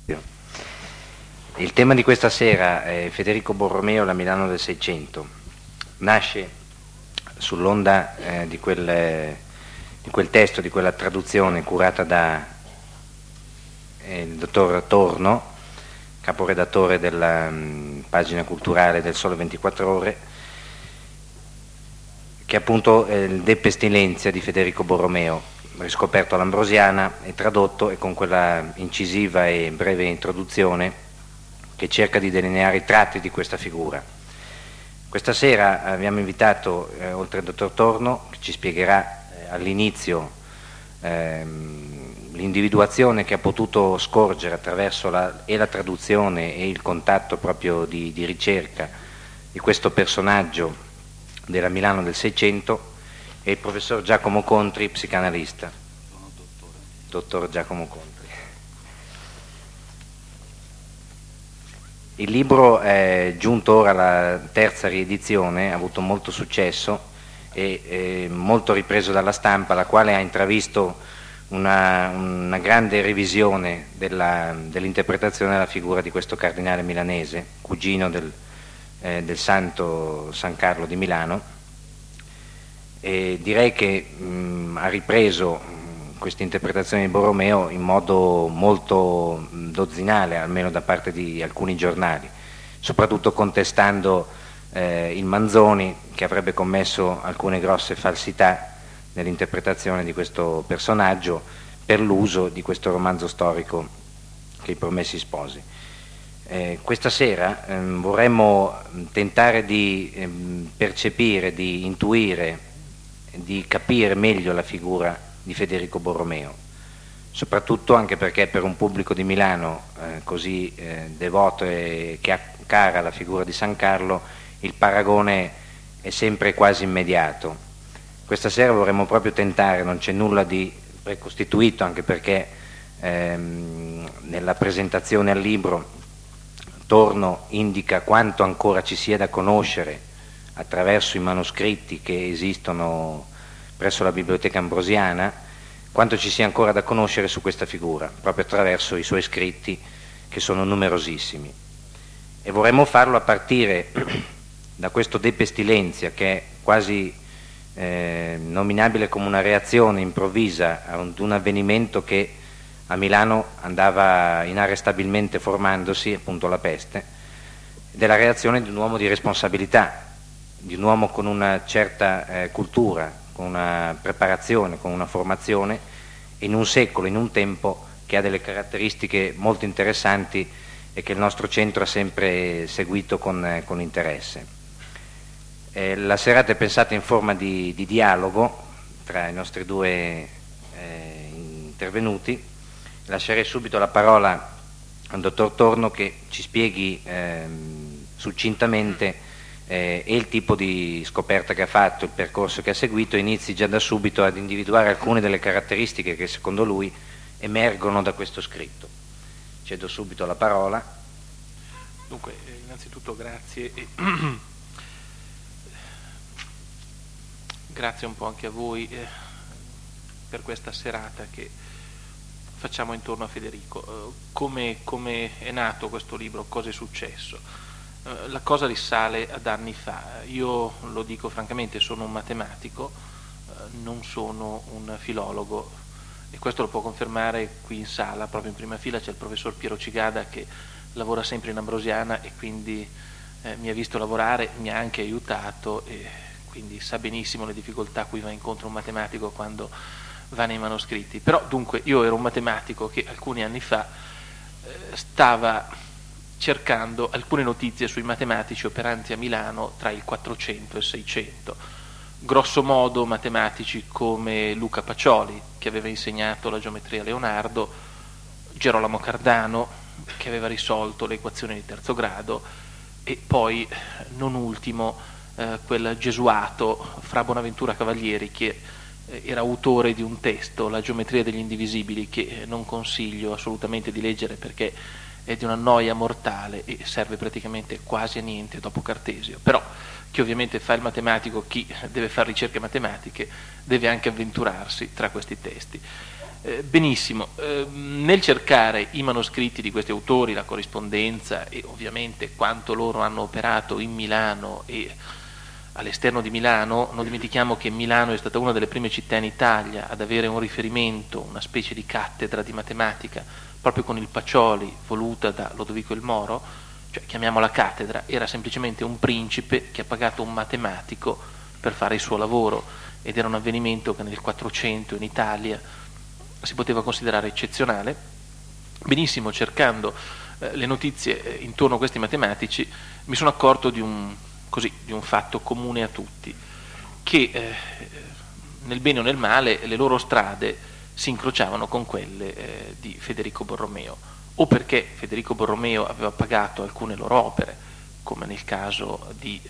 Il tema di questa sera è Federico Borromeo, la Milano del Seicento. Nasce sull'onda di quel testo, di quella traduzione curata da il dottor Torno, caporedattore della pagina culturale del Sole 24 Ore, che è appunto il De Pestilenzia di Federico Borromeo, riscoperto all'Ambrosiana e tradotto, e con quella incisiva e breve introduzione che cerca di delineare i tratti di questa figura. Questa sera abbiamo invitato, oltre al dottor Torno, che ci spiegherà all'inizio l'individuazione che ha potuto scorgere attraverso la traduzione e il contatto proprio di ricerca di questo personaggio della Milano del Seicento, e il professor Giacomo Contri, psicanalista. Dottor Giacomo Contri. Il libro è giunto ora alla terza riedizione, ha avuto molto successo e molto ripreso dalla stampa, la quale ha intravisto una grande revisione dell'interpretazione della figura di questo cardinale milanese, cugino del santo San Carlo di Milano, e direi che ha ripreso questa interpretazione di Borromeo in modo molto dozzinale, almeno da parte di alcuni giornali, soprattutto contestando il Manzoni, che avrebbe commesso alcune grosse falsità nell'interpretazione di questo personaggio per l'uso di questo romanzo storico che I Promessi Sposi. Questa sera vorremmo tentare di percepire, di intuire, di capire meglio la figura di Federico Borromeo, soprattutto anche perché per un pubblico di Milano così devoto e che ha cara la figura di San Carlo, il paragone è sempre quasi immediato. Questa sera vorremmo proprio tentare, non c'è nulla di precostituito, anche perché nella presentazione al libro Torno indica quanto ancora ci sia da conoscere attraverso i manoscritti che esistono presso la Biblioteca Ambrosiana, quanto ci sia ancora da conoscere su questa figura, proprio attraverso i suoi scritti, che sono numerosissimi. E vorremmo farlo a partire da questo De Pestilenzia, che è quasi nominabile come una reazione improvvisa ad un avvenimento che a Milano andava inarrestabilmente formandosi, appunto la peste, della reazione di un uomo di responsabilità, di un uomo con una certa cultura, con una preparazione, con una formazione, in un secolo, in un tempo che ha delle caratteristiche molto interessanti e che il nostro centro ha sempre seguito con interesse. La serata è pensata in forma di dialogo tra i nostri due intervenuti. Lascerei subito la parola al dottor Torno, che ci spieghi succintamente e il tipo di scoperta che ha fatto, il percorso che ha seguito, e inizi già da subito ad individuare alcune delle caratteristiche che secondo lui emergono da questo scritto. Cedo subito la parola. Dunque, innanzitutto grazie e grazie un po' anche a voi per questa serata che facciamo intorno a Federico. Come è nato questo libro? Cosa è successo? La cosa risale ad anni fa. Io lo dico francamente, sono un matematico, non sono un filologo, e questo lo può confermare qui in sala, proprio in prima fila c'è il professor Piero Cigada, che lavora sempre in Ambrosiana e quindi mi ha visto lavorare, mi ha anche aiutato e quindi sa benissimo le difficoltà a cui va incontro un matematico quando va nei manoscritti. Però dunque io ero un matematico che alcuni anni fa stava cercando alcune notizie sui matematici operanti a Milano tra il 400 e il 600. Grosso modo matematici come Luca Pacioli, che aveva insegnato la geometria a Leonardo, Gerolamo Cardano, che aveva risolto le equazioni di terzo grado, e poi, non ultimo, quel gesuato Fra Bonaventura Cavalieri, che era autore di un testo, La geometria degli indivisibili, che non consiglio assolutamente di leggere perché è di una noia mortale e serve praticamente quasi a niente dopo Cartesio. Però chi ovviamente fa il matematico, chi deve fare ricerche matematiche, deve anche avventurarsi tra questi testi. Benissimo, nel cercare i manoscritti di questi autori, la corrispondenza e ovviamente quanto loro hanno operato in Milano e all'esterno di Milano, non dimentichiamo che Milano è stata una delle prime città in Italia ad avere un riferimento, una specie di cattedra di matematica, proprio con il Pacioli, voluta da Lodovico il Moro, cioè chiamiamola cattedra, era semplicemente un principe che ha pagato un matematico per fare il suo lavoro, ed era un avvenimento che nel 400 in Italia si poteva considerare eccezionale. Benissimo, cercando le notizie intorno a questi matematici, mi sono accorto di un fatto comune a tutti, che nel bene o nel male le loro strade si incrociavano con quelle di Federico Borromeo, o perché Federico Borromeo aveva pagato alcune loro opere, come nel caso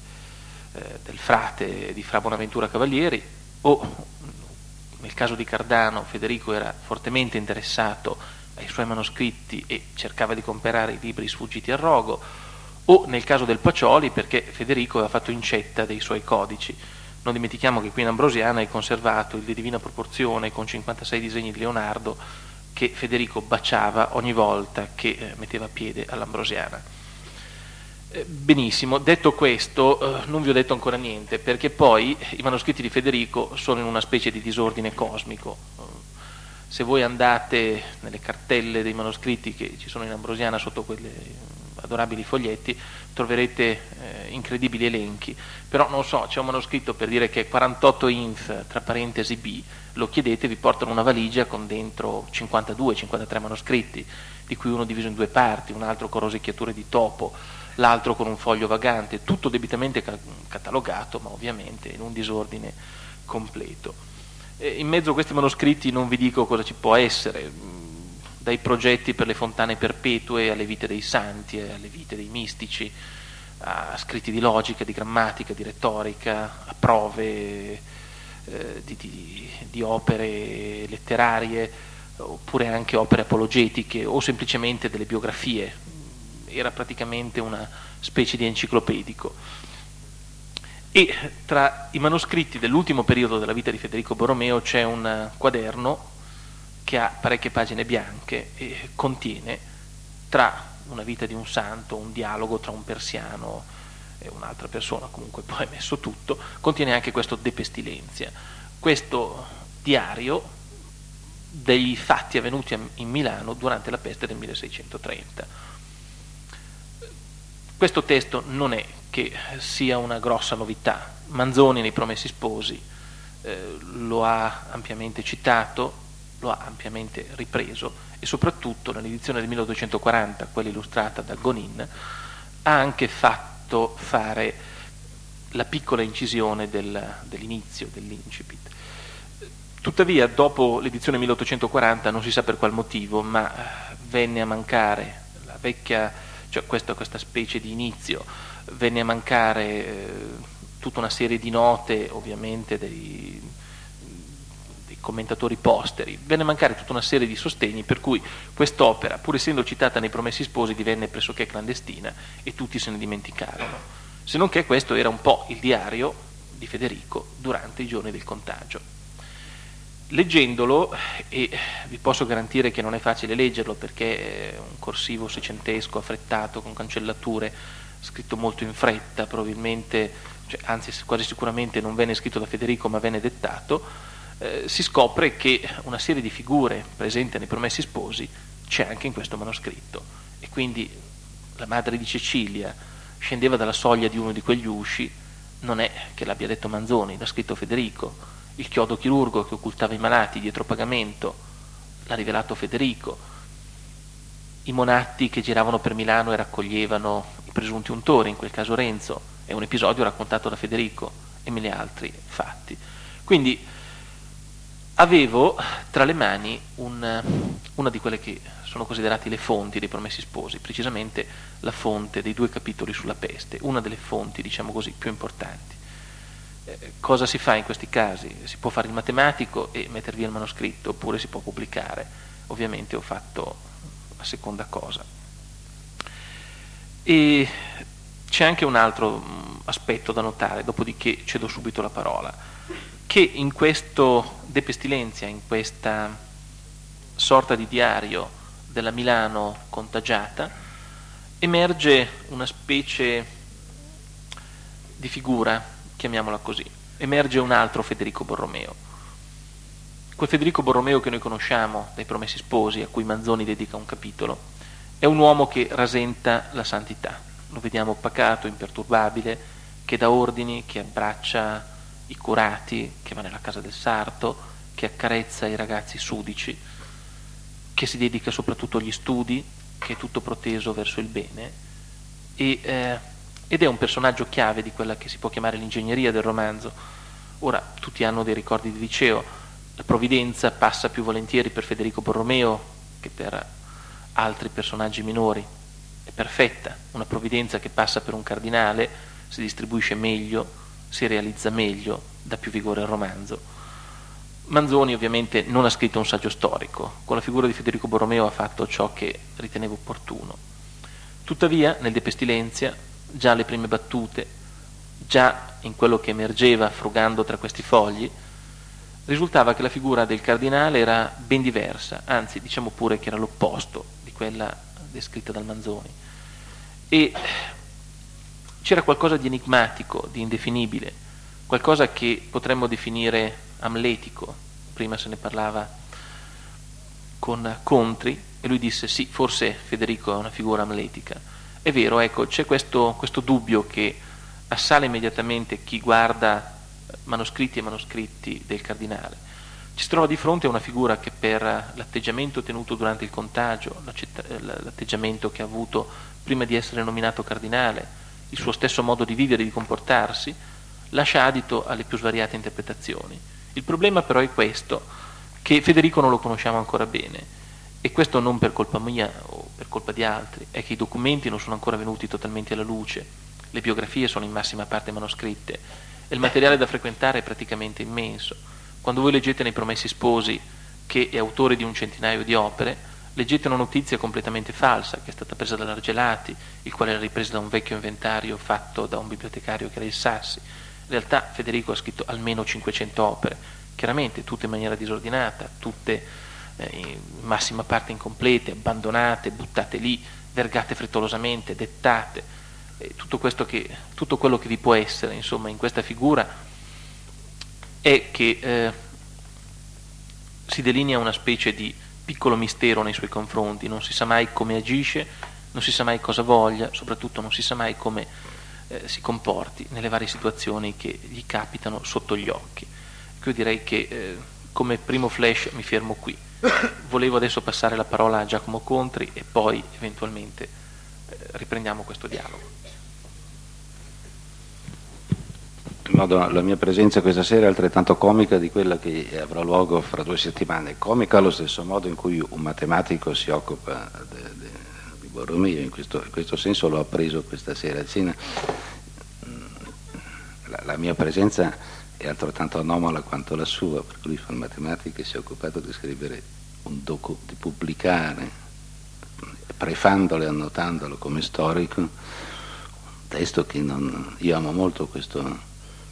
del frate di Fra Bonaventura Cavalieri, o nel caso di Cardano Federico era fortemente interessato ai suoi manoscritti e cercava di comprare i libri sfuggiti al rogo, o nel caso del Pacioli perché Federico aveva fatto incetta dei suoi codici. Non dimentichiamo che qui in Ambrosiana è conservato il De Divina Proporzione con 56 disegni di Leonardo che Federico baciava ogni volta che metteva piede all'Ambrosiana. Benissimo, detto questo, non vi ho detto ancora niente, perché poi i manoscritti di Federico sono in una specie di disordine cosmico. Se voi andate nelle cartelle dei manoscritti che ci sono in Ambrosiana sotto quegli adorabili foglietti, troverete incredibili elenchi, però non so, c'è un manoscritto per dire che è 48 inf tra parentesi B, lo chiedete, vi portano una valigia con dentro 52-53 manoscritti, di cui uno diviso in due parti, un altro con rosicchiature di topo, l'altro con un foglio vagante, tutto debitamente catalogato, ma ovviamente in un disordine completo. In mezzo a questi manoscritti non vi dico cosa ci può essere, dai progetti per le fontane perpetue alle vite dei santi, alle vite dei mistici, a scritti di logica, di grammatica, di retorica, a prove di opere letterarie, oppure anche opere apologetiche o semplicemente delle biografie. Era praticamente una specie di enciclopedico. E tra i manoscritti dell'ultimo periodo della vita di Federico Borromeo c'è un quaderno che ha parecchie pagine bianche e contiene, tra una vita di un santo, un dialogo tra un persiano e un'altra persona, comunque poi è messo tutto, contiene anche questo De Pestilenzia, questo diario dei fatti avvenuti in Milano durante la peste del 1630. Questo testo non è che sia una grossa novità. Manzoni nei Promessi Sposi lo ha ampiamente citato, lo ha ampiamente ripreso e soprattutto nell'edizione del 1840, quella illustrata da Gonin, ha anche fatto fare la piccola incisione dell'inizio, dell'incipit. Tuttavia, dopo l'edizione 1840, non si sa per qual motivo, ma venne a mancare la vecchia, cioè questa specie di inizio, venne a mancare tutta una serie di note, ovviamente dei commentatori posteri, venne a mancare tutta una serie di sostegni, per cui quest'opera, pur essendo citata nei Promessi Sposi, divenne pressoché clandestina e tutti se ne dimenticarono. Se non che questo era un po' il diario di Federico durante i giorni del contagio. Leggendolo, e vi posso garantire che non è facile leggerlo perché è un corsivo seicentesco affrettato con cancellature, scritto molto in fretta, probabilmente, anzi quasi sicuramente non venne scritto da Federico ma venne dettato, si scopre che una serie di figure presenti nei Promessi Sposi c'è anche in questo manoscritto, e quindi la madre di Cecilia scendeva dalla soglia di uno di quegli usci, non è che l'abbia detto Manzoni, l'ha scritto Federico. Il chiodo chirurgo che occultava i malati dietro pagamento l'ha rivelato Federico. I monatti che giravano per Milano e raccoglievano i presunti untori, in quel caso Renzo, è un episodio raccontato da Federico, e mille altri fatti. Quindi avevo tra le mani una di quelle che sono considerate le fonti dei Promessi Sposi, precisamente la fonte dei 2 capitoli sulla peste, una delle fonti, diciamo così, più importanti. Cosa si fa in questi casi? Si può fare il matematico e metter via il manoscritto, oppure si può pubblicare. Ovviamente ho fatto la seconda cosa. E c'è anche un altro aspetto da notare, dopodiché cedo subito la parola, che in questo De Pestilenzia, in questa sorta di diario della Milano contagiata, emerge una specie di figura, chiamiamola così, emerge un altro Federico Borromeo. Quel Federico Borromeo che noi conosciamo dai Promessi Sposi, a cui Manzoni dedica un capitolo, è un uomo che rasenta la santità. Lo vediamo pacato, imperturbabile, che dà ordini, che abbraccia i curati, che va nella casa del sarto, che accarezza i ragazzi sudici, che si dedica soprattutto agli studi, che è tutto proteso verso il bene, ed è un personaggio chiave di quella che si può chiamare l'ingegneria del romanzo. Ora, tutti hanno dei ricordi di liceo, la provvidenza passa più volentieri per Federico Borromeo che per altri personaggi minori, è perfetta, una provvidenza che passa per un cardinale, si distribuisce meglio, si realizza meglio, dà più vigore al romanzo. Manzoni ovviamente non ha scritto un saggio storico, con la figura di Federico Borromeo ha fatto ciò che riteneva opportuno. Tuttavia, nel De Pestilenzia, già alle prime battute, già in quello che emergeva frugando tra questi fogli, risultava che la figura del cardinale era ben diversa, anzi diciamo pure che era l'opposto di quella descritta dal Manzoni. E c'era qualcosa di enigmatico, di indefinibile, qualcosa che potremmo definire amletico. Prima se ne parlava con Contri e lui disse sì, forse Federico è una figura amletica. È vero, ecco, c'è questo dubbio che assale immediatamente chi guarda manoscritti e manoscritti del cardinale. Ci si trova di fronte a una figura che per l'atteggiamento tenuto durante il contagio, l'atteggiamento che ha avuto prima di essere nominato cardinale, il suo stesso modo di vivere e di comportarsi, lascia adito alle più svariate interpretazioni. Il problema però è questo, che Federico non lo conosciamo ancora bene, e questo non per colpa mia o per colpa di altri, è che i documenti non sono ancora venuti totalmente alla luce, le biografie sono in massima parte manoscritte e il materiale da frequentare è praticamente immenso. Quando voi leggete nei Promessi Sposi che è autore di un centinaio di opere, leggete una notizia completamente falsa che è stata presa dall'Argelati, il quale era ripresa da un vecchio inventario fatto da un bibliotecario che era il Sassi. In realtà Federico ha scritto almeno 500 opere, chiaramente tutte in maniera disordinata, tutte in massima parte incomplete, abbandonate, buttate lì, vergate frettolosamente, dettate. Tutto quello che vi può essere, insomma, in questa figura è che si delinea una specie di piccolo mistero nei suoi confronti, non si sa mai come agisce, non si sa mai cosa voglia, soprattutto non si sa mai come si comporti nelle varie situazioni che gli capitano sotto gli occhi. Io direi che come primo flash mi fermo qui. Volevo adesso passare la parola a Giacomo Contri e poi eventualmente riprendiamo questo dialogo. In modo la mia presenza questa sera è altrettanto comica di quella che avrà luogo fra 2 settimane. Comica allo stesso modo in cui un matematico si occupa di Borromeo, in questo senso l'ho appreso questa sera a cena. La mia presenza è altrettanto anomala quanto la sua, per cui fa il matematico e si è occupato di scrivere di pubblicare, prefandolo e annotandolo come storico, un testo che io amo molto queste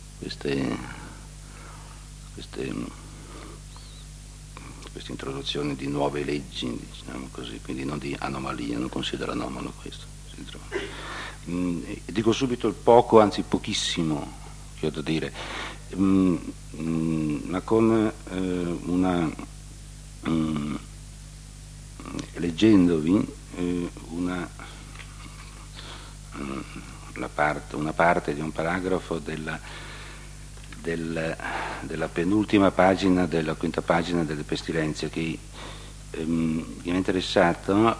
introduzioni di nuove leggi, diciamo così, quindi non di anomalie, non considero anomalo questo. Dico subito il poco, anzi pochissimo, che ho da dire, ma con leggendovi una parte di un paragrafo della penultima pagina della quinta pagina delle Pestilenze che mi è interessato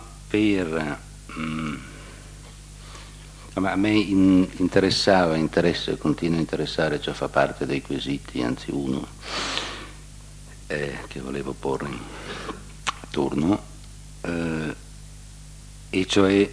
a me interessa e continua a interessare, cioè fa parte dei quesiti, anzi uno che volevo porre a turno, e cioè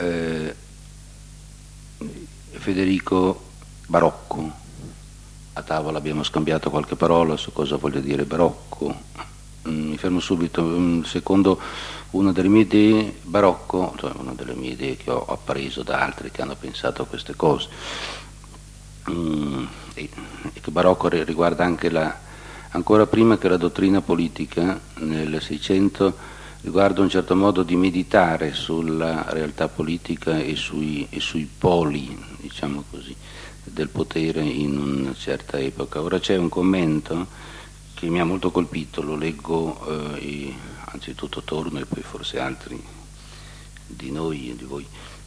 Federico barocco. A tavola abbiamo scambiato qualche parola su cosa voglio dire barocco. Mi fermo subito. Secondo una delle mie idee, barocco, cioè una delle mie idee che ho appreso da altri che hanno pensato a queste cose, e che barocco riguarda anche ancora prima che la dottrina politica, nel Seicento, riguarda un certo modo di meditare sulla realtà politica e sui poli, diciamo così, del potere in una certa epoca. Ora c'è un commento che mi ha molto colpito, lo leggo anzitutto Torno e poi forse altri di noi e di voi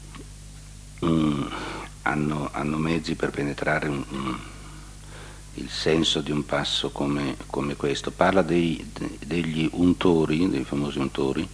hanno mezzi per penetrare il senso di un passo come questo. Parla degli untori, dei famosi untori,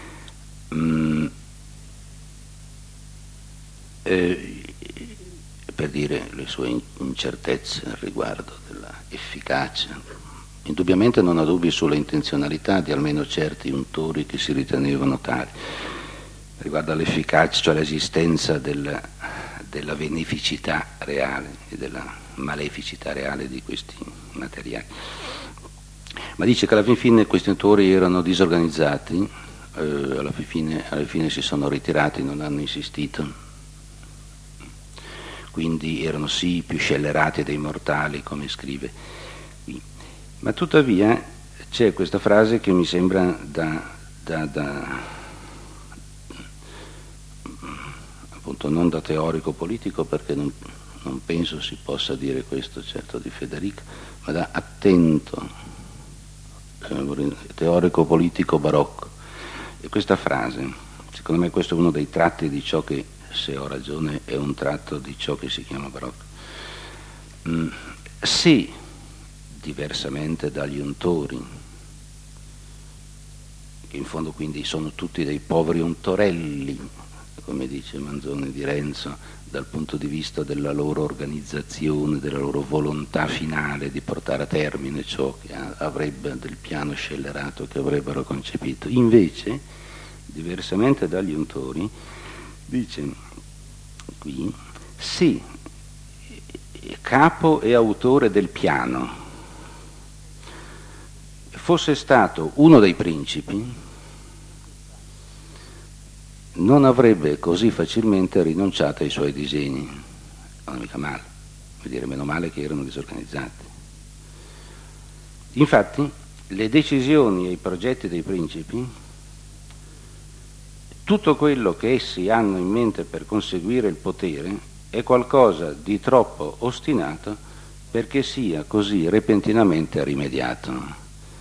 per dire le sue incertezze al riguardo della efficacia. Indubbiamente non ha dubbi sulla intenzionalità di almeno certi untori che si ritenevano tali. Riguardo all'efficacia, cioè l'esistenza della beneficità reale e della maleficità reale di questi materiali. Ma dice che alla fine questi untori erano disorganizzati, alla fine si sono ritirati, non hanno insistito. Quindi erano sì più scellerati dei mortali, come scrive qui. Ma tuttavia c'è questa frase che mi sembra appunto non da teorico politico, perché non penso si possa dire questo certo di Federico, ma da attento teorico politico barocco. E questa frase, secondo me questo è uno dei tratti di ciò che, se ho ragione, è un tratto di ciò che si chiama barocco. Sì, diversamente dagli untori, che in fondo quindi sono tutti dei poveri untorelli, come dice Manzoni di Renzo, dal punto di vista della loro organizzazione, della loro volontà finale di portare a termine ciò che avrebbe del piano scellerato che avrebbero concepito. Invece, diversamente dagli untori, dice qui, sì, capo e autore del piano, fosse stato uno dei principi, non avrebbe così facilmente rinunciato ai suoi disegni. Non è mica male, vuol dire meno male che erano disorganizzati. Infatti, le decisioni e i progetti dei principi, tutto quello che essi hanno in mente per conseguire il potere, è qualcosa di troppo ostinato perché sia così repentinamente rimediato.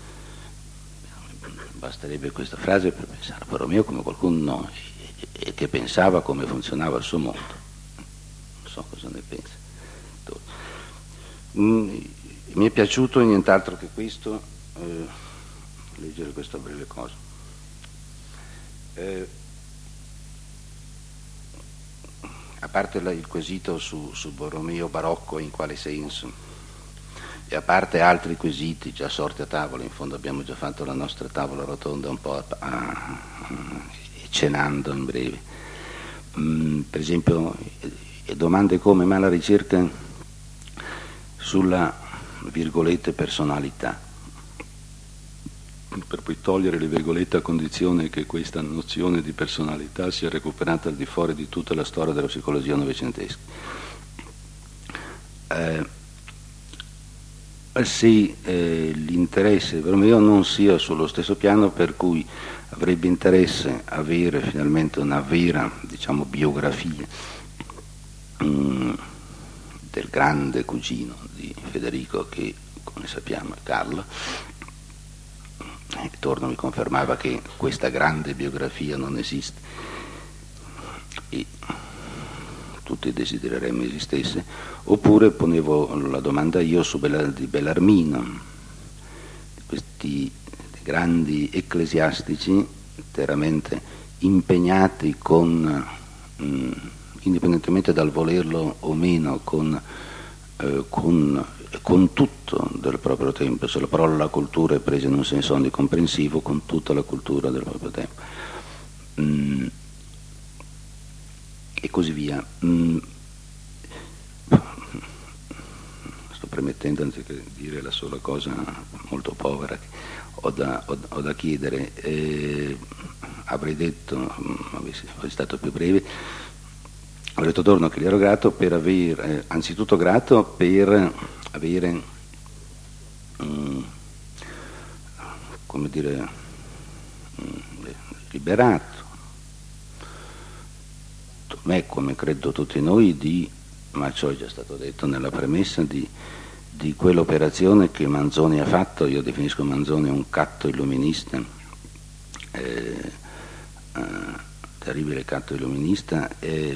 Basterebbe questa frase per pensare a Borromeo come qualcuno che pensava come funzionava il suo mondo. Non so cosa ne pensa. Mi è piaciuto nient'altro che questo, leggere questa breve cosa. A parte il quesito su Borromeo barocco in quale senso, e a parte altri quesiti già sorti a tavola, in fondo abbiamo già fatto la nostra tavola rotonda un po' cenando in breve. Per esempio domande come: ma la ricerca sulla virgolette personalità, per poi togliere le virgolette a condizione che questa nozione di personalità sia recuperata al di fuori di tutta la storia della psicologia novecentesca. Se l'interesse per me non sia sullo stesso piano per cui avrebbe interesse avere finalmente una vera, diciamo, biografia del grande cugino di Federico, che come sappiamo è Carlo. Torno mi confermava che questa grande biografia non esiste e tutti desidereremmo esistesse. Oppure ponevo la domanda io di Bellarmino, di questi grandi ecclesiastici interamente impegnati indipendentemente dal volerlo o meno, con tutto del proprio tempo. Se la parola cultura è presa in un senso onnicomprensivo, con tutta la cultura del proprio tempo. E così via. Sto premettendo, anziché dire la sola cosa molto povera che ho da chiedere. Avrei detto, avessi stato più breve, avrei detto Torno che gli ero grato per aver, anzitutto grato per avere come dire, liberato, me come credo tutti noi, ma ciò è già stato detto nella premessa, di quell'operazione che Manzoni ha fatto. Io definisco Manzoni un catto illuminista, terribile catto illuminista,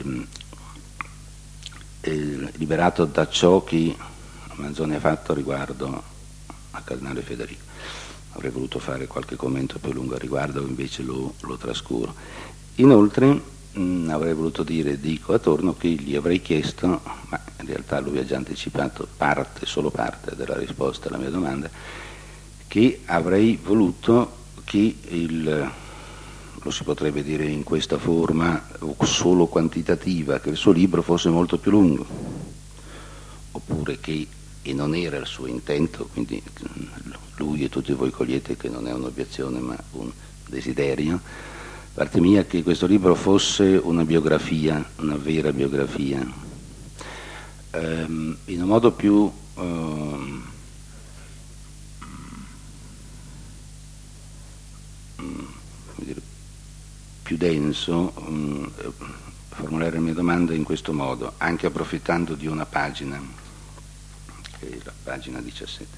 liberato da ciò che Manzoni ha fatto riguardo al Cardinale Federico. Avrei voluto fare qualche commento più lungo al riguardo, invece lo trascuro. Inoltre avrei voluto dico a Torno che gli avrei chiesto, ma in realtà lui ha già anticipato solo parte della risposta alla mia domanda, che avrei voluto che lo si potrebbe dire in questa forma solo quantitativa, che il suo libro fosse molto più lungo, oppure che, e non era il suo intento, quindi lui e tutti voi cogliete che non è un'obiezione ma un desiderio, parte mia, che questo libro fosse una biografia, una vera biografia, in un modo più denso, formulare la mia domanda in questo modo, anche approfittando di una pagina, che è la pagina 17.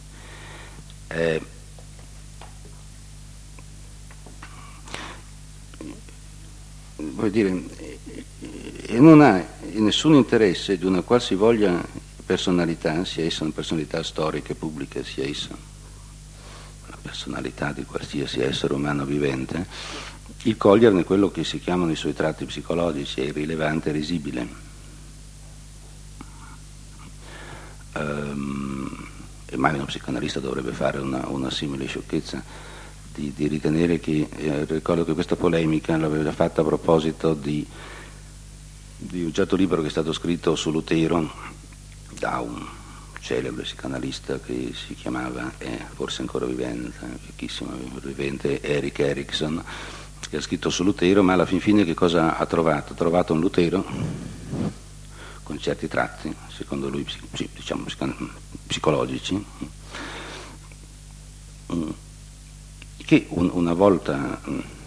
Vuol dire, e non ha nessun interesse di una qualsivoglia personalità, sia essa una personalità storica e pubblica, sia essa una personalità di qualsiasi essere umano vivente, il coglierne quello che si chiamano i suoi tratti psicologici, è irrilevante e risibile. E mai uno psicanalista dovrebbe fare una simile sciocchezza di ritenere che, ricordo che questa polemica l'aveva fatta a proposito di un certo libro che è stato scritto su Lutero da un celebre psicanalista che si chiamava, forse ancora vivente, vecchissimo vivente, Erik Erikson, che ha scritto su Lutero, ma alla fin fine che cosa ha trovato? Ha trovato un Lutero con certi tratti, secondo lui diciamo psicologici, che una volta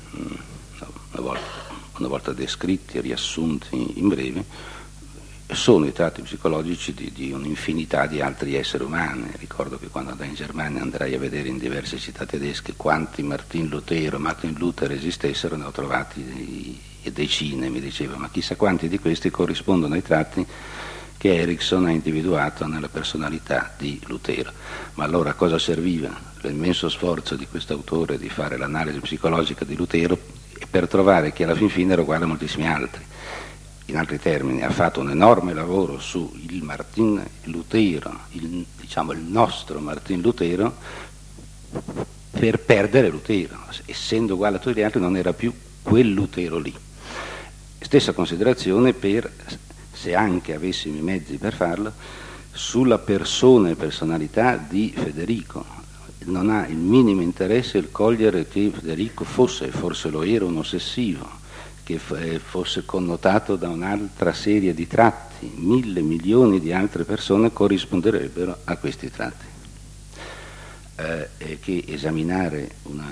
descritti e riassunti in breve sono i tratti psicologici di un'infinità di altri esseri umani. Ricordo che quando andai in Germania andrai a vedere in diverse città tedesche quanti Martin Luther esistessero, ne ho trovati decine. Mi diceva, ma chissà quanti di questi corrispondono ai tratti che Erikson ha individuato nella personalità di Lutero. Ma allora a cosa serviva l'immenso sforzo di questo autore di fare l'analisi psicologica di Lutero per trovare che alla fin fine era uguale a moltissimi altri? In altri termini, ha fatto un enorme lavoro su il Martin Lutero, il nostro Martin Lutero, per perdere Lutero. Essendo uguale a tutti gli altri non era più quel Lutero lì. Stessa considerazione per, se anche avessimo i mezzi per farlo, sulla persona e personalità di Federico. Non ha il minimo interesse il cogliere che Federico fosse, forse lo era, un ossessivo, che fosse connotato da un'altra serie di tratti. 1.000 milioni di altre persone corrisponderebbero a questi tratti. Che esaminare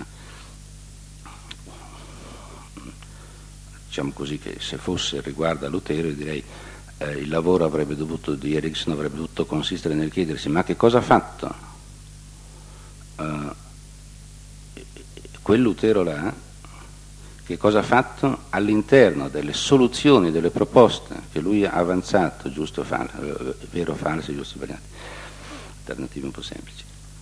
diciamo così, che se fosse riguardo a Lutero, direi il lavoro di Erikson avrebbe dovuto consistere nel chiedersi: ma che cosa ha fatto quel Lutero là? Che cosa ha fatto all'interno delle soluzioni, delle proposte che lui ha avanzato, giusto o falso, vero o falso, giusto o sbagliato, alternative un po' semplici,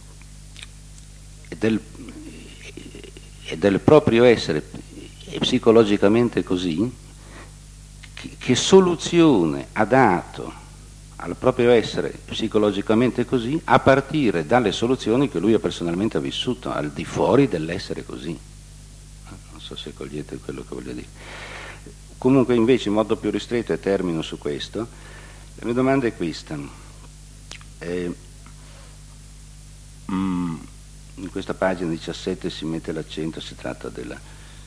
e del proprio essere psicologicamente così, che soluzione ha dato al proprio essere psicologicamente così, a partire dalle soluzioni che lui ha personalmente vissuto, al di fuori dell'essere così. Non so se cogliete quello che voglio dire. Comunque, invece, in modo più ristretto, e termino su questo, la mia domanda è questa. In questa pagina 17 si mette l'accento, si tratta della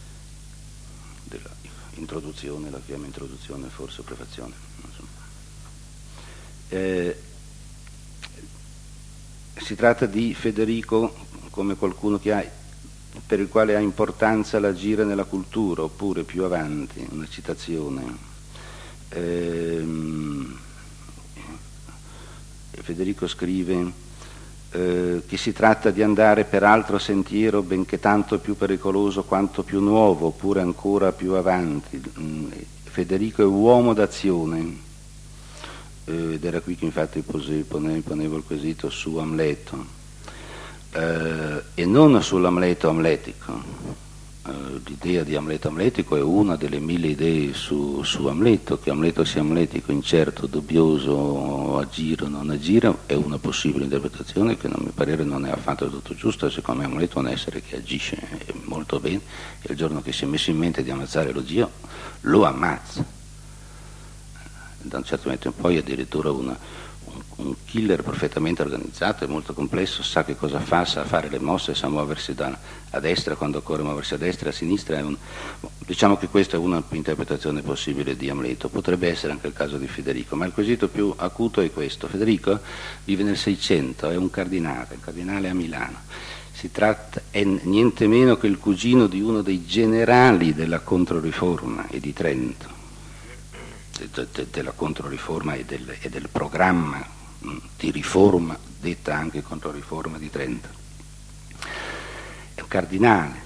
introduzione, la chiama introduzione, forse prefazione, non so. Si tratta di Federico come qualcuno che ha per il quale ha importanza l'agire nella cultura, oppure più avanti, una citazione, Federico scrive che si tratta di andare per altro sentiero, benché tanto più pericoloso quanto più nuovo, oppure ancora più avanti. Federico è uomo d'azione, ed era qui che infatti ponevo il quesito su Amleto, e non sull'Amleto amletico. L'idea di Amleto amletico è una delle 1000 idee su Amleto. Che Amleto sia amletico, incerto, dubbioso, agire o non agire, è una possibile interpretazione che, a mio parere, non è affatto tutto giusta. Secondo me Amleto è un essere che agisce molto bene, e il giorno che si è messo in mente di ammazzare lo zio, lo ammazza. Da un certo momento in poi addirittura un killer perfettamente organizzato e molto complesso, sa che cosa fa, sa fare le mosse, sa muoversi a destra quando occorre muoversi a destra e a sinistra. Diciamo che questa è una interpretazione possibile di Amleto. Potrebbe essere anche il caso di Federico, ma il quesito più acuto è questo. Federico vive nel 600, è un cardinale a Milano. È niente meno che il cugino di uno dei generali della Controriforma e di Trento, della Controriforma e del programma di riforma, detta anche Controriforma di Trento. È un cardinale,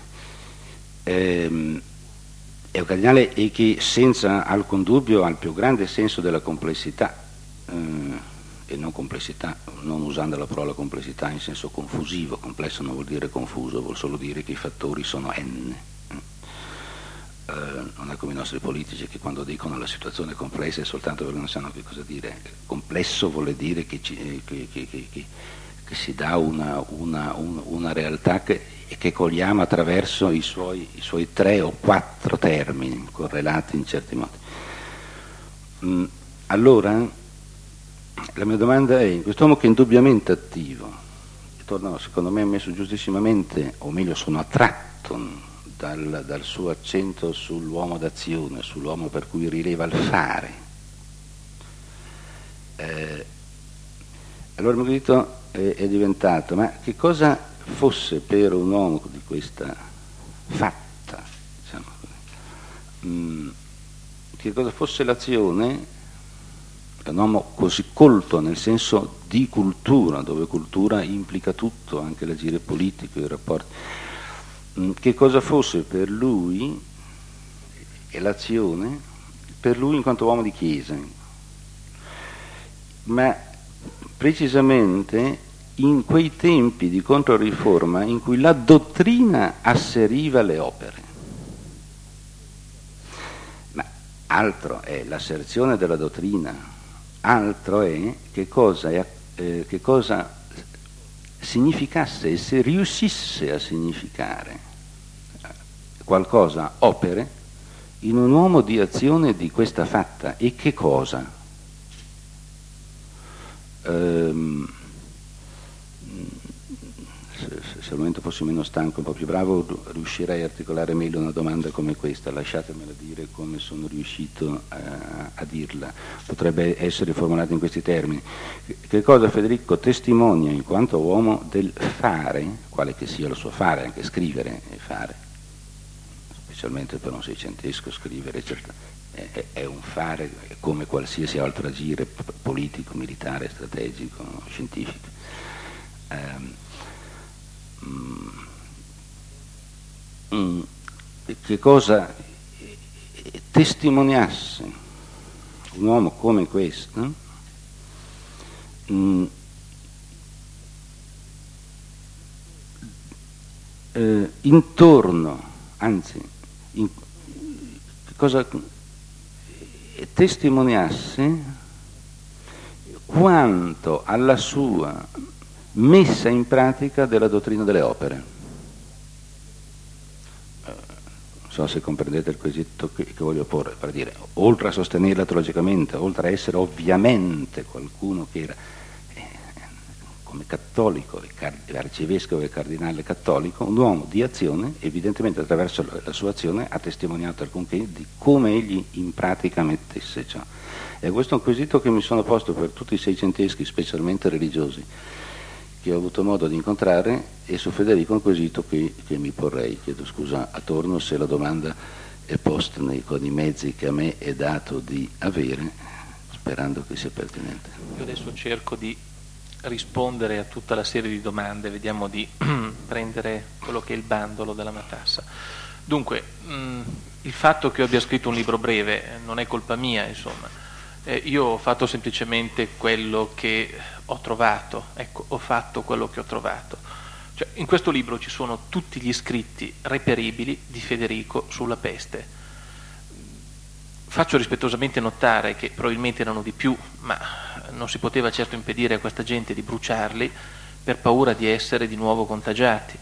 e che senza alcun dubbio ha il più grande senso della complessità, e non usando la parola complessità in senso confusivo. Complesso non vuol dire confuso, vuol solo dire che i fattori sono n. Non è come i nostri politici che quando dicono la situazione è complessa è soltanto perché non sanno che cosa dire. Complesso vuole dire che si dà una realtà che cogliamo attraverso i suoi 3 o 4 termini correlati in certi modi. Allora la mia domanda è: in quest'uomo che è indubbiamente attivo, secondo me è messo giustissimamente, o meglio sono attratto dal suo accento sull'uomo d'azione, sull'uomo per cui rileva il fare. Allora il mio quesito è diventato: ma che cosa fosse per un uomo di questa fatta, diciamo così, che cosa fosse l'azione per un uomo così colto nel senso di cultura, dove cultura implica tutto, anche l'agire politico, i rapporti, che cosa fosse per lui e l'azione per lui in quanto uomo di chiesa, ma precisamente in quei tempi di Controriforma in cui la dottrina asseriva le opere. Ma altro è l'asserzione della dottrina, altro è che cosa significasse, e se riuscisse a significare qualcosa, opere, in un uomo di azione di questa fatta. E che cosa? Se al momento fossi meno stanco, un po' più bravo, riuscirei a articolare meglio una domanda come questa. Lasciatemela dire come sono riuscito a dirla. Potrebbe essere formulata in questi termini: che cosa Federico testimonia in quanto uomo del fare, quale che sia il suo fare, anche scrivere e fare, specialmente per un seicentesco scrivere è un fare come qualsiasi altro agire politico, militare, strategico, scientifico. Che cosa testimoniasse un uomo come questo intorno, anzi, che cosa testimoniasse quanto alla sua messa in pratica della dottrina delle opere. Non so se comprendete il quesito che voglio porre, per dire, oltre a sostenerla teologicamente, oltre a essere ovviamente qualcuno che era come cattolico, arcivescovo e cardinale cattolico, un uomo di azione, evidentemente attraverso la sua azione ha testimoniato alcunché di come egli in pratica mettesse ciò. E questo è un quesito che mi sono posto per tutti i seicenteschi, specialmente religiosi, che ho avuto modo di incontrare, e su Federico un quesito che mi porrei. Chiedo scusa a torno se la domanda è posta con i mezzi che a me è dato di avere, sperando che sia pertinente. Io adesso cerco di rispondere a tutta la serie di domande, vediamo di prendere quello che è il bandolo della matassa. Dunque, il fatto che io abbia scritto un libro breve non è colpa mia, insomma. Io ho fatto semplicemente quello che ho trovato, ecco, ho fatto quello che ho trovato. Cioè, in questo libro ci sono tutti gli scritti reperibili di Federico sulla peste. Faccio rispettosamente notare che probabilmente erano di più, ma non si poteva certo impedire a questa gente di bruciarli per paura di essere di nuovo contagiati.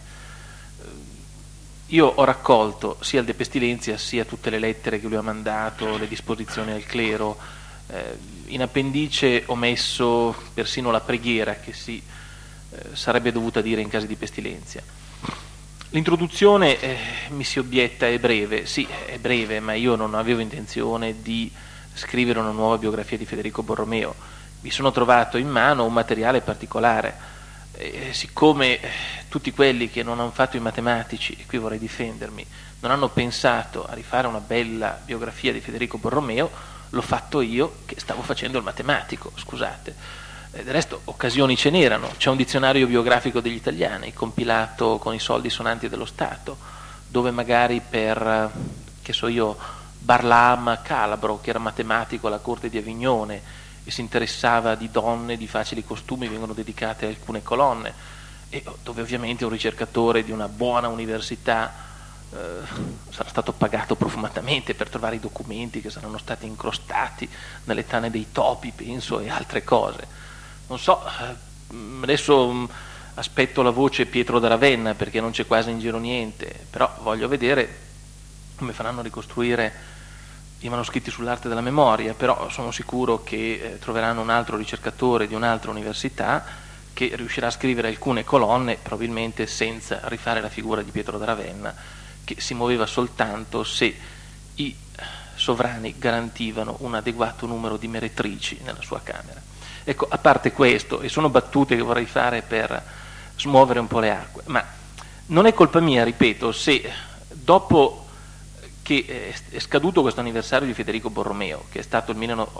Io ho raccolto sia il De Pestilenzia sia tutte le lettere che lui ha mandato, le disposizioni al clero. In appendice ho messo persino la preghiera che si sarebbe dovuta dire in casi di pestilenzia. L'introduzione mi si obietta è breve, sì, è breve, ma io non avevo intenzione di scrivere una nuova biografia di Federico Borromeo. Mi sono trovato in mano un materiale particolare. Siccome tutti quelli che non hanno fatto i matematici, e qui vorrei difendermi, non hanno pensato a rifare una bella biografia di Federico Borromeo, l'ho fatto io che stavo facendo il matematico, scusate. Del resto occasioni ce n'erano. C'è un dizionario biografico degli italiani compilato con i soldi sonanti dello Stato, dove magari per, che so io, Barlaam Calabro, che era matematico alla corte di Avignone e si interessava di donne di facili costumi, vengono dedicate alcune colonne, e dove ovviamente un ricercatore di una buona università sarà stato pagato profumatamente per trovare i documenti che saranno stati incrostati nelle tane dei topi, penso, e altre cose. Non so, adesso aspetto la voce Pietro da Ravenna perché non c'è quasi in giro niente, però voglio vedere come faranno a ricostruire i manoscritti sull'arte della memoria, però sono sicuro che troveranno un altro ricercatore di un'altra università che riuscirà a scrivere alcune colonne, probabilmente senza rifare la figura di Pietro da Ravenna, che si muoveva soltanto se i sovrani garantivano un adeguato numero di meretrici nella sua camera. Ecco, a parte questo, e sono battute che vorrei fare per smuovere un po' le acque, ma non è colpa mia, ripeto, se dopo che è scaduto questo anniversario di Federico Borromeo, che è stato il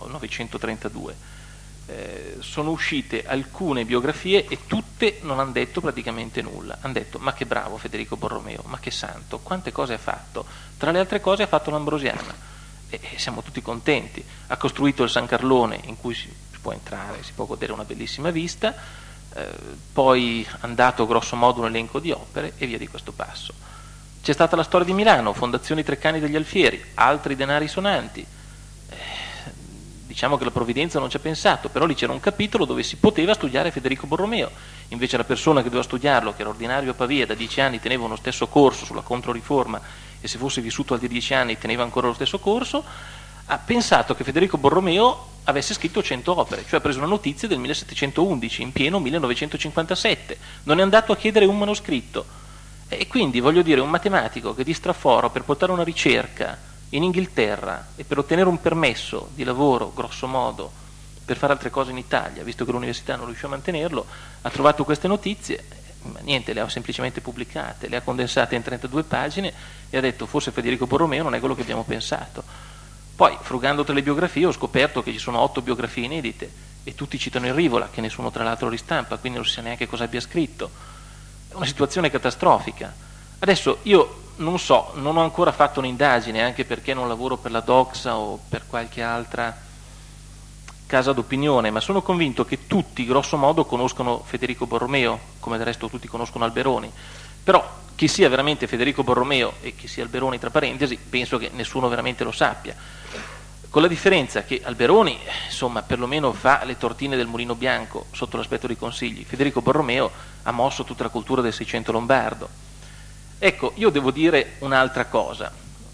1932, sono uscite alcune biografie e tutte non hanno detto praticamente nulla. Hanno detto: ma che bravo Federico Borromeo, ma che santo, quante cose ha fatto. Tra le altre cose ha fatto l'Ambrosiana, e siamo tutti contenti. Ha costruito il San Carlone, in cui si può entrare, si può godere una bellissima vista, poi ha dato grosso modo un elenco di opere e via di questo passo. C'è stata la storia di Milano, fondazioni Treccani degli Alfieri, altri denari sonanti. Diciamo che la provvidenza non ci ha pensato, però lì c'era un capitolo dove si poteva studiare Federico Borromeo. Invece la persona che doveva studiarlo, che era ordinario a Pavia, da 10 anni teneva uno stesso corso sulla Controriforma, e se fosse vissuto altri 10 anni teneva ancora lo stesso corso, ha pensato che Federico Borromeo avesse scritto 100 opere, cioè ha preso una notizia del 1711, in pieno 1957, non è andato a chiedere un manoscritto. E quindi, voglio dire, un matematico che di straforo per portare una ricerca in Inghilterra e per ottenere un permesso di lavoro, grosso modo, per fare altre cose in Italia, visto che l'università non riusciva a mantenerlo, ha trovato queste notizie, ma niente, le ha semplicemente pubblicate, le ha condensate in 32 pagine e ha detto: forse Federico Borromeo non è quello che abbiamo pensato. Poi, frugando tra le biografie, ho scoperto che ci sono 8 biografie inedite e tutti citano il Rivola, che nessuno tra l'altro ristampa, quindi non si sa neanche cosa abbia scritto. È una situazione catastrofica. Adesso io non so, non ho ancora fatto un'indagine, anche perché non lavoro per la Doxa o per qualche altra casa d'opinione, ma sono convinto che tutti, grosso modo, conoscono Federico Borromeo, come del resto tutti conoscono Alberoni. Però chi sia veramente Federico Borromeo e chi sia Alberoni, tra parentesi, penso che nessuno veramente lo sappia. Con la differenza che Alberoni, insomma, perlomeno fa le tortine del Mulino Bianco sotto l'aspetto dei consigli. Federico Borromeo ha mosso tutta la cultura del Seicento lombardo. Ecco, io devo dire un'altra cosa,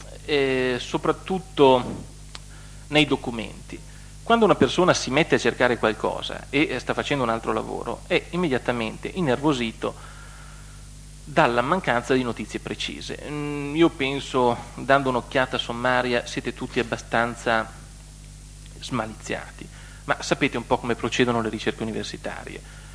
soprattutto nei documenti. Quando una persona si mette a cercare qualcosa e sta facendo un altro lavoro, è immediatamente innervosito dalla mancanza di notizie precise. Io penso, dando un'occhiata sommaria, siete tutti abbastanza smaliziati, ma sapete un po' come procedono le ricerche universitarie.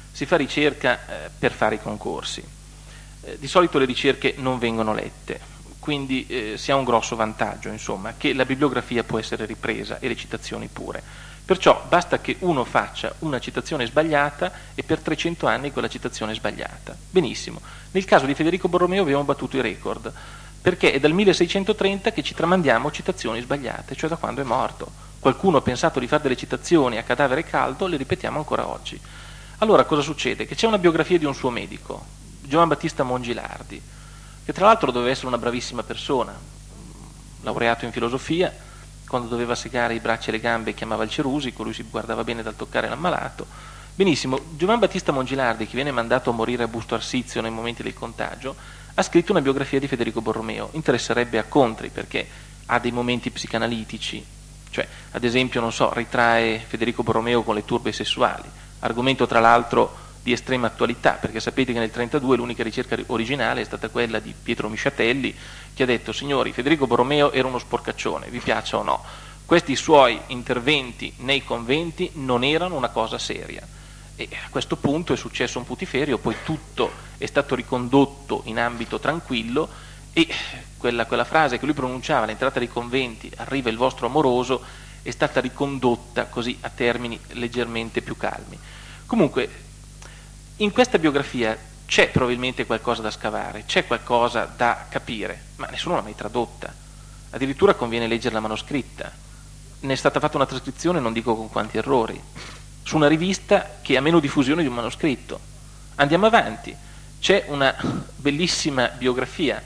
si fa ricerca per fare i concorsi. Di solito le ricerche non vengono lette, quindi si ha un grosso vantaggio, insomma, che la bibliografia può essere ripresa e le citazioni pure. Perciò basta che uno faccia una citazione sbagliata e per 300 anni quella citazione è sbagliata. Benissimo. Nel caso di Federico Borromeo abbiamo battuto i record, perché è dal 1630 che ci tramandiamo citazioni sbagliate, cioè da quando è morto. Qualcuno ha pensato di fare delle citazioni a cadavere caldo, le ripetiamo ancora oggi. Allora cosa succede? Che c'è una biografia di un suo medico, Giovan Battista Mongilardi, che tra l'altro doveva essere una bravissima persona, laureato in filosofia, quando doveva segare i bracci e le gambe chiamava il cerusico, lui si guardava bene dal toccare l'ammalato. Benissimo, Giovan Battista Mongilardi, che viene mandato a morire a Busto Arsizio nei momenti del contagio, ha scritto una biografia di Federico Borromeo. Interesserebbe a Contri perché ha dei momenti psicanalitici, cioè ad esempio, non so, ritrae Federico Borromeo con le turbe sessuali, argomento tra l'altro di estrema attualità, perché sapete che nel 1932 l'unica ricerca originale è stata quella di Pietro Misciatelli, che ha detto: signori, Federico Borromeo era uno sporcaccione, vi piaccia o no, questi suoi interventi nei conventi non erano una cosa seria. E a questo punto è successo un putiferio, poi tutto è stato ricondotto in ambito tranquillo e quella frase che lui pronunciava all'entrata dei conventi, arriva il vostro amoroso, è stata ricondotta così a termini leggermente più calmi. Comunque, in questa biografia c'è probabilmente qualcosa da scavare, c'è qualcosa da capire, ma nessuno l'ha mai tradotta. Addirittura conviene leggerla manoscritta. Ne è stata fatta una trascrizione, non dico con quanti errori, su una rivista che ha meno diffusione di un manoscritto. Andiamo avanti. C'è una bellissima biografia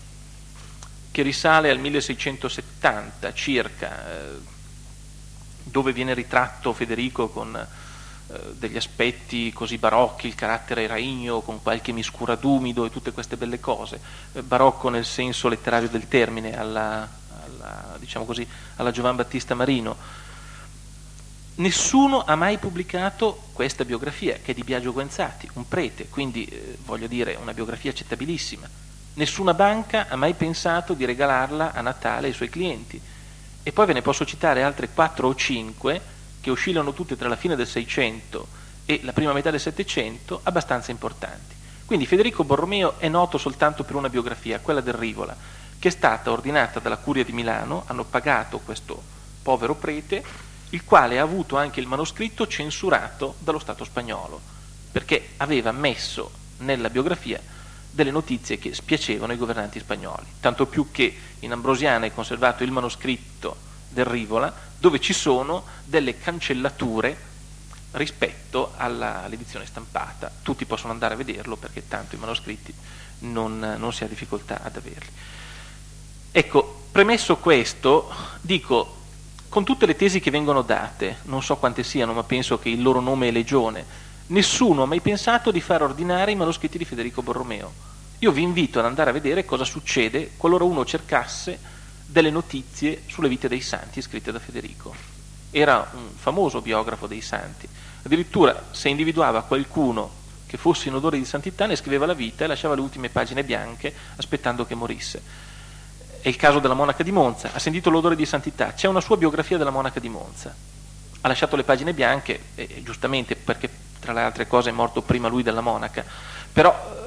che risale al 1670 circa, dove viene ritratto Federico con degli aspetti così barocchi, il carattere eraigno con qualche miscura d'umido e tutte queste belle cose, barocco nel senso letterario del termine, diciamo così, alla Giovan Battista Marino. Nessuno ha mai pubblicato questa biografia, che è di Biagio Guenzati, un prete, quindi voglio dire una biografia accettabilissima. Nessuna banca ha mai pensato di regalarla a Natale ai suoi clienti. E poi ve ne posso citare altre 4 o 5 che oscillano tutte tra la fine del 600 e la prima metà del 700, abbastanza importanti. Quindi Federico Borromeo è noto soltanto per una biografia, quella del Rivola, che è stata ordinata dalla Curia di Milano, hanno pagato questo povero prete, il quale ha avuto anche il manoscritto censurato dallo Stato spagnolo, perché aveva messo nella biografia delle notizie che spiacevano ai governanti spagnoli, tanto più che in Ambrosiana è conservato il manoscritto del Rivola, dove ci sono delle cancellature rispetto all'edizione stampata. Tutti possono andare a vederlo perché tanto i manoscritti non si ha difficoltà ad averli. Ecco, premesso questo, dico, con tutte le tesi che vengono date, non so quante siano, ma penso che il loro nome è legione, nessuno ha mai pensato di far ordinare i manoscritti di Federico Borromeo. Io vi invito ad andare a vedere cosa succede qualora uno cercasse delle notizie sulle vite dei santi scritte da Federico. Era un famoso biografo dei santi, addirittura se individuava qualcuno che fosse in odore di santità ne scriveva la vita e lasciava le ultime pagine bianche aspettando che morisse. È il caso della monaca di Monza, ha sentito l'odore di santità, c'è una sua biografia della monaca di Monza, ha lasciato le pagine bianche, giustamente perché tra le altre cose è morto prima lui della monaca, però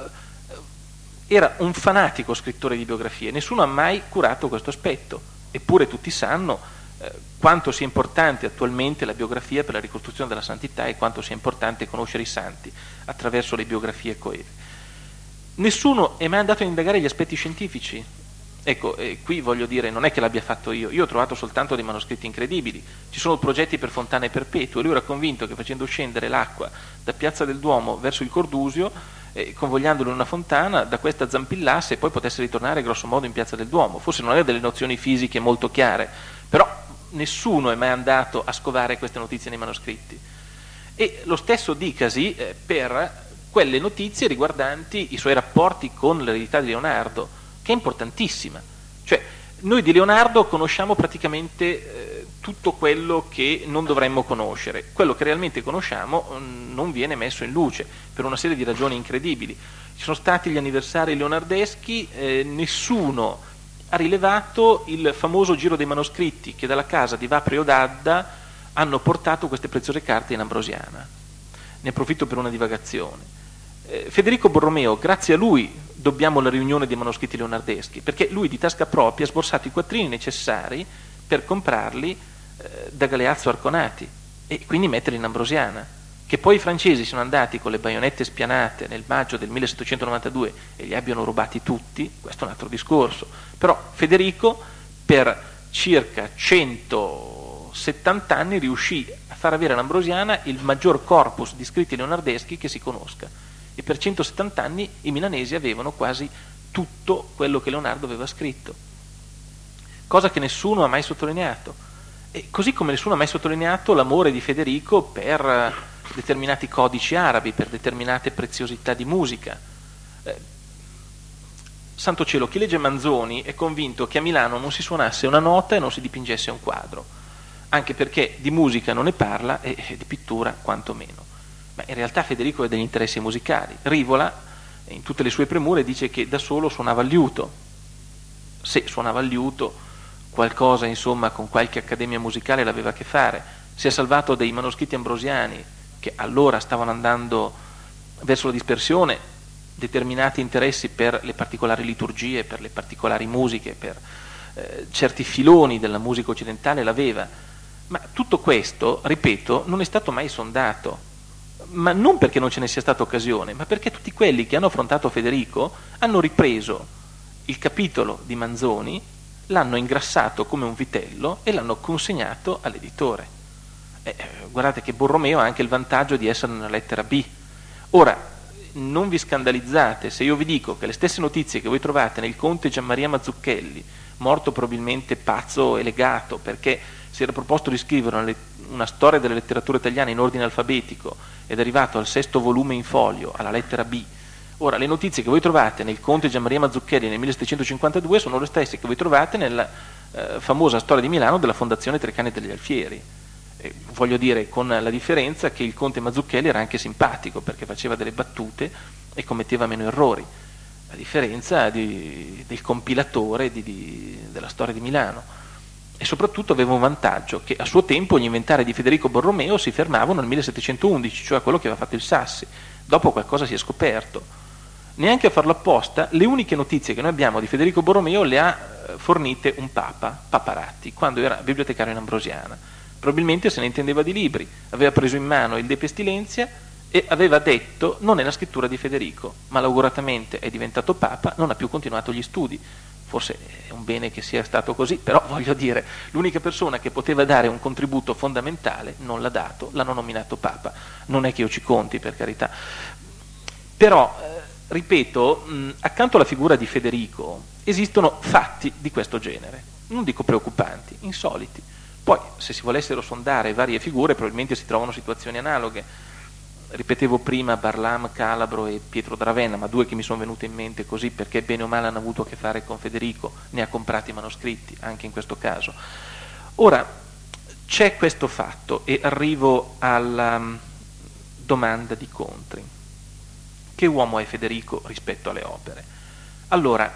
era un fanatico scrittore di biografie, nessuno ha mai curato questo aspetto, eppure tutti sanno quanto sia importante attualmente la biografia per la ricostruzione della santità e quanto sia importante conoscere i santi attraverso le biografie coeve. Nessuno è mai andato a indagare gli aspetti scientifici. Ecco, qui voglio dire, non è che l'abbia fatto io ho trovato soltanto dei manoscritti incredibili, ci sono progetti per fontane perpetue, lui era convinto che facendo scendere l'acqua da Piazza del Duomo verso il Cordusio, convogliandolo in una fontana, da questa zampillasse e poi potesse ritornare grosso modo in Piazza del Duomo. Forse non aveva delle nozioni fisiche molto chiare, però nessuno è mai andato a scovare queste notizie nei manoscritti. E lo stesso dicasi per quelle notizie riguardanti i suoi rapporti con l'eredità di Leonardo, che è importantissima. Cioè, noi di Leonardo conosciamo praticamente tutto quello che non dovremmo conoscere. Quello che realmente conosciamo non viene messo in luce per una serie di ragioni incredibili. Ci sono stati gli anniversari leonardeschi, nessuno ha rilevato il famoso giro dei manoscritti che dalla casa di Vaprio d'Adda hanno portato queste preziose carte in Ambrosiana. ne approfitto per una divagazione. Federico Borromeo, grazie a lui dobbiamo la riunione dei manoscritti leonardeschi, perché lui di tasca propria ha sborsato i quattrini necessari per comprarli da Galeazzo Arconati e quindi metterli in Ambrosiana. Che poi i francesi siano andati con le baionette spianate nel maggio del 1792 e li abbiano rubati tutti, questo è un altro discorso. Però Federico per circa 170 anni riuscì a far avere all'Ambrosiana il maggior corpus di scritti leonardeschi che si conosca, e per 170 anni i milanesi avevano quasi tutto quello che Leonardo aveva scritto, cosa che nessuno ha mai sottolineato. E così come nessuno ha mai sottolineato l'amore di Federico per determinati codici arabi, per determinate preziosità di musica. Santo cielo, chi legge Manzoni è convinto che a Milano non si suonasse una nota e non si dipingesse un quadro, anche perché di musica non ne parla e di pittura quantomeno. Ma in realtà Federico ha degli interessi musicali. Rivola, in tutte le sue premure, dice che da solo suonava il liuto. Se suonava il liuto, qualcosa insomma con qualche accademia musicale l'aveva a che fare. Si è salvato dei manoscritti ambrosiani che allora stavano andando verso la dispersione, determinati interessi per le particolari liturgie, per le particolari musiche, per certi filoni della musica occidentale l'aveva. Ma tutto questo, ripeto, non è stato mai sondato, ma non perché non ce ne sia stata occasione, ma perché tutti quelli che hanno affrontato Federico hanno ripreso il capitolo di Manzoni, l'hanno ingrassato come un vitello e l'hanno consegnato all'editore. Guardate che Borromeo ha anche il vantaggio di essere nella lettera B. Ora, non vi scandalizzate se io vi dico che le stesse notizie che voi trovate nel conte Gianmaria Mazzucchelli, morto probabilmente pazzo e legato perché si era proposto di scrivere una storia della letteratura italiana in ordine alfabetico ed è arrivato al 6° volume in folio, alla lettera B. Ora, le notizie che voi trovate nel conte Gianmaria Mazzucchelli nel 1752 sono le stesse che voi trovate nella famosa storia di Milano della Fondazione Treccani degli Alfieri. Voglio dire, con la differenza che il conte Mazzucchelli era anche simpatico perché faceva delle battute e commetteva meno errori, a differenza del compilatore della storia di Milano. E soprattutto aveva un vantaggio, che a suo tempo gli inventari di Federico Borromeo si fermavano nel 1711, cioè quello che aveva fatto il Sassi. Dopo qualcosa si è scoperto. Neanche a farlo apposta, le uniche notizie che noi abbiamo di Federico Borromeo le ha fornite un Papa Ratti, quando era bibliotecario in Ambrosiana. Probabilmente se ne intendeva di libri, aveva preso in mano il De Pestilenzia e aveva detto: non è la scrittura di Federico, malauguratamente è diventato Papa, non ha più continuato gli studi. Forse è un bene che sia stato così, però voglio dire, l'unica persona che poteva dare un contributo fondamentale non l'ha dato, l'hanno nominato Papa. Non è che io ci conti, per carità. Però, ripeto, accanto alla figura di Federico esistono fatti di questo genere, non dico preoccupanti, insoliti. Poi, se si volessero sondare varie figure, probabilmente si trovano situazioni analoghe. Ripetevo prima Barlam, Calabro e Pietro da Ravenna, ma due che mi sono venute in mente così perché bene o male hanno avuto a che fare con Federico, ne ha comprati manoscritti anche in questo caso. Ora, c'è questo fatto e arrivo alla domanda di Contri. Che uomo è Federico rispetto alle opere? Allora,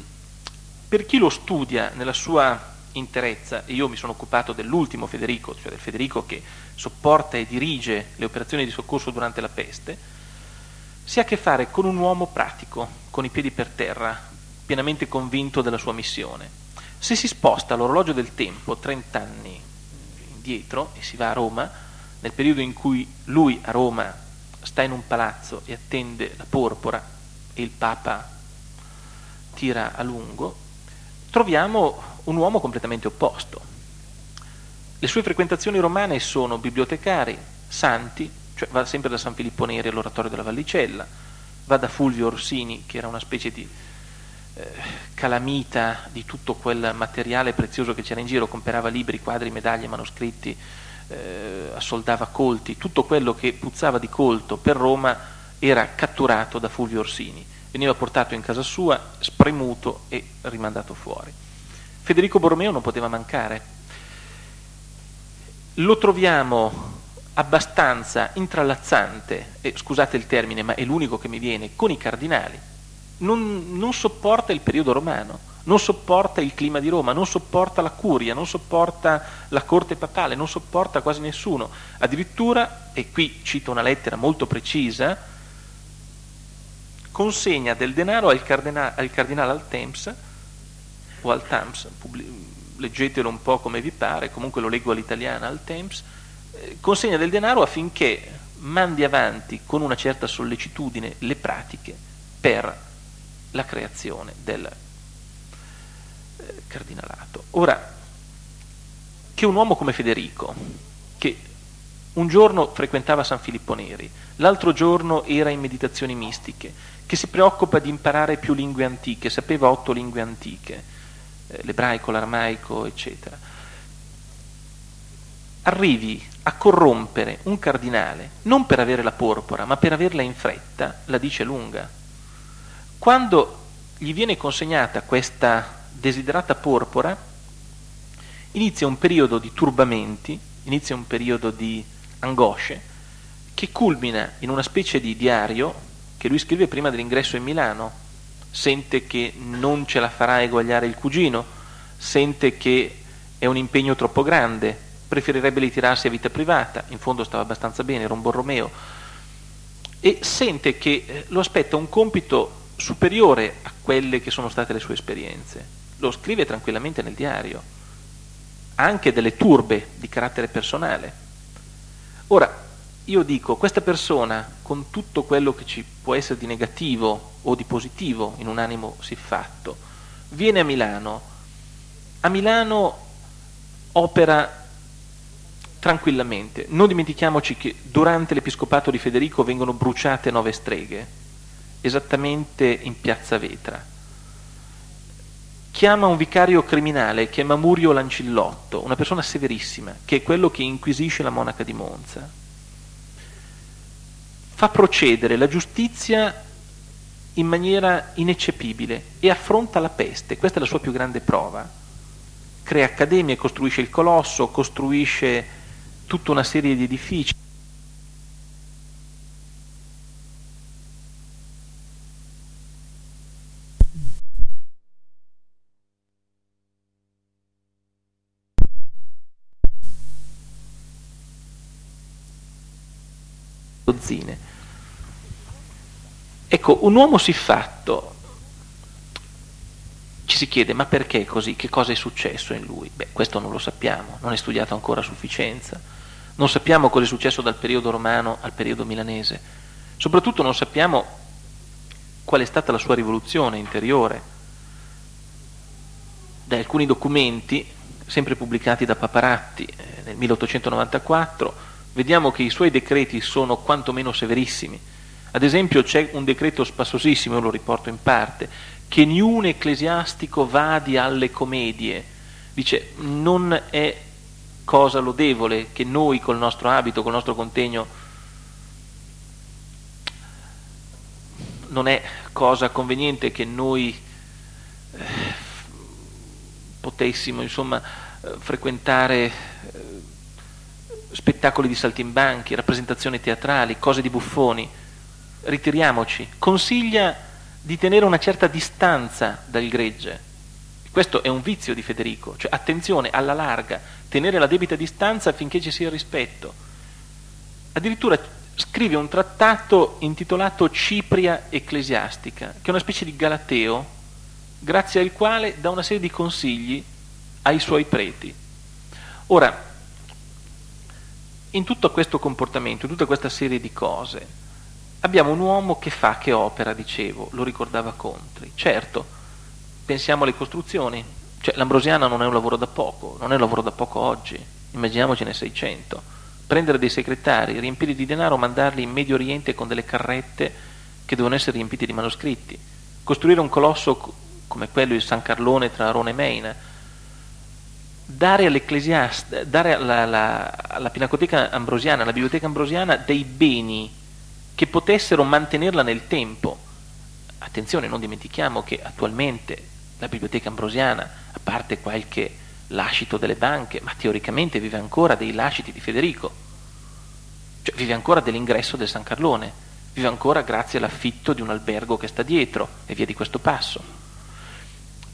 per chi lo studia nella sua interezza, e io mi sono occupato dell'ultimo Federico, cioè del Federico che sopporta e dirige le operazioni di soccorso durante la peste, si ha a che fare con un uomo pratico, con i piedi per terra, pienamente convinto della sua missione. Se si sposta l'orologio del tempo 30 anni indietro e si va a Roma, nel periodo in cui lui a Roma sta in un palazzo e attende la porpora e il Papa tira a lungo, troviamo un uomo completamente opposto. Le sue frequentazioni romane sono bibliotecari, santi, cioè va sempre da San Filippo Neri all'Oratorio della Vallicella, va da Fulvio Orsini, che era una specie di calamita di tutto quel materiale prezioso che c'era in giro, comperava libri, quadri, medaglie, manoscritti, assoldava colti, tutto quello che puzzava di colto per Roma era catturato da Fulvio Orsini, veniva portato in casa sua, spremuto e rimandato fuori. Federico Borromeo non poteva mancare. Lo troviamo abbastanza intrallazzante, e scusate il termine, ma è l'unico che mi viene, con i cardinali. Non sopporta il periodo romano, non sopporta il clima di Roma, non sopporta la curia, non sopporta la corte papale, non sopporta quasi nessuno. Addirittura, e qui cito una lettera molto precisa, consegna del denaro al cardinale Altemps, o al Tams, leggetelo un po' come vi pare, comunque lo leggo all'italiana, Altemps, consegna del denaro affinché mandi avanti con una certa sollecitudine le pratiche per la creazione del cardinalato. Ora, che un uomo come Federico, che un giorno frequentava San Filippo Neri, l'altro giorno era in meditazioni mistiche, che si preoccupa di imparare più lingue antiche, sapeva 8 lingue antiche, l'ebraico, l'aramaico, eccetera, arrivi a corrompere un cardinale non per avere la porpora, ma per averla in fretta, la dice lunga. Quando gli viene consegnata questa desiderata porpora, inizia un periodo di turbamenti, inizia un periodo di angosce, che culmina in una specie di diario che lui scrive prima dell'ingresso in Milano. Sente che non ce la farà eguagliare il cugino, sente che è un impegno troppo grande, preferirebbe ritirarsi a vita privata, in fondo stava abbastanza bene, era un Borromeo, e sente che lo aspetta un compito superiore a quelle che sono state le sue esperienze. Lo scrive tranquillamente nel diario, ha anche delle turbe di carattere personale. Ora, io dico, questa persona, con tutto quello che ci può essere di negativo o di positivo in un animo siffatto, viene a Milano. A Milano opera tranquillamente. Non dimentichiamoci che durante l'episcopato di Federico vengono bruciate 9 streghe, esattamente in Piazza Vetra. Chiama un vicario criminale che è Mamurio Lancillotto, una persona severissima, che è quello che inquisisce la monaca di Monza. Fa procedere la giustizia in maniera ineccepibile e affronta la peste. Questa è la sua più grande prova. Crea accademie, costruisce il Colosso, costruisce tutta una serie di edifici. Dozzine. Ecco, un uomo siffatto, ci si chiede, ma perché così? Che cosa è successo in lui? Beh, questo non lo sappiamo, non è studiato ancora a sufficienza. Non sappiamo cosa è successo dal periodo romano al periodo milanese. Soprattutto non sappiamo qual è stata la sua rivoluzione interiore. Da alcuni documenti, sempre pubblicati da Paparatti nel 1894, vediamo che i suoi decreti sono quantomeno severissimi. Ad esempio c'è un decreto spassosissimo, io lo riporto in parte, che niun ecclesiastico vadi alle comedie. Dice, non è cosa lodevole che noi col nostro abito, col nostro contegno, non è cosa conveniente che noi potessimo, insomma, frequentare spettacoli di saltimbanchi, rappresentazioni teatrali, cose di buffoni. Ritiriamoci. Consiglia di tenere una certa distanza dal gregge. Questo è un vizio di Federico, cioè attenzione alla larga, tenere la debita distanza affinché ci sia rispetto. Addirittura scrive un trattato intitolato Cipria Ecclesiastica, che è una specie di galateo, grazie al quale dà una serie di consigli ai suoi preti. Ora, in tutto questo comportamento, in tutta questa serie di cose, abbiamo un uomo che fa, che opera, dicevo, lo ricordava Contri. Certo, pensiamo alle costruzioni, cioè l'Ambrosiana non è un lavoro da poco, non è un lavoro da poco oggi, immaginiamoci nel 600. Prendere dei segretari, riempirli di denaro, mandarli in Medio Oriente con delle carrette che devono essere riempite di manoscritti, costruire un colosso come quello di San Carlone tra Arona e Meina, dare alla Pinacoteca Ambrosiana, alla Biblioteca Ambrosiana, dei beni che potessero mantenerla nel tempo. Attenzione, non dimentichiamo che attualmente la Biblioteca Ambrosiana, a parte qualche lascito delle banche, ma teoricamente vive ancora dei lasciti di Federico, cioè vive ancora dell'ingresso del San Carlone, vive ancora grazie all'affitto di un albergo che sta dietro e via di questo passo.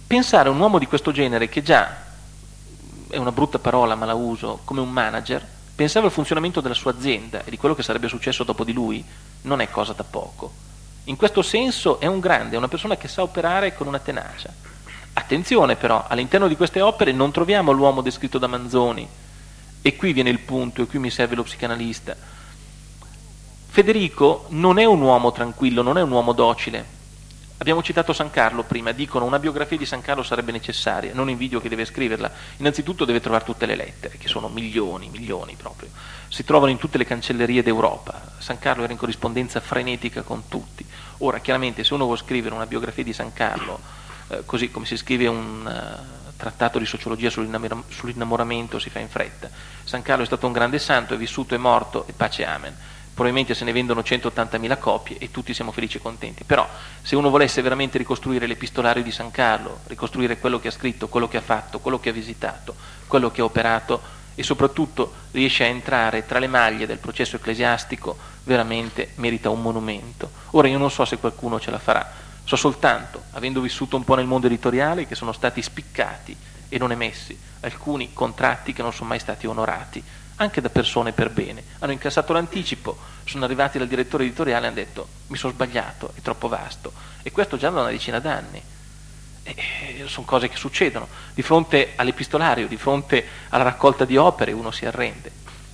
pensare a un uomo di questo genere, che già è una brutta parola ma la uso, come un manager, pensava al funzionamento della sua azienda e di quello che sarebbe successo dopo di lui, non è cosa da poco. In questo senso è un grande, è una persona che sa operare con una tenacia. Attenzione però, all'interno di queste opere non troviamo l'uomo descritto da Manzoni, e qui viene il punto, e qui mi serve lo psicanalista. Federico non è un uomo tranquillo, non è un uomo docile. Abbiamo citato San Carlo prima, dicono una biografia di San Carlo sarebbe necessaria, non invidio chi deve scriverla. Innanzitutto deve trovare tutte le lettere, che sono milioni proprio. Si trovano in tutte le cancellerie d'Europa. San Carlo era in corrispondenza frenetica con tutti. Ora, chiaramente, se uno vuole scrivere una biografia di San Carlo, così come si scrive un trattato di sociologia sull'innamoramento, si fa in fretta. San Carlo è stato un grande santo, è vissuto, è morto, e pace amen. Probabilmente se ne vendono 180.000 copie e tutti siamo felici e contenti, però se uno volesse veramente ricostruire l'epistolario di San Carlo, ricostruire quello che ha scritto, quello che ha fatto, quello che ha visitato, quello che ha operato, e soprattutto riesce a entrare tra le maglie del processo ecclesiastico, veramente merita un monumento. Ora io non so se qualcuno ce la farà, so soltanto, avendo vissuto un po' nel mondo editoriale, che sono stati spiccati e non emessi alcuni contratti che non sono mai stati onorati, anche da persone per bene. Hanno incassato l'anticipo, sono arrivati dal direttore editoriale e hanno detto: mi sono sbagliato, è troppo vasto. E questo già da una decina d'anni. Sono cose che succedono. Di fronte all'epistolario, di fronte alla raccolta di opere, uno si arrende.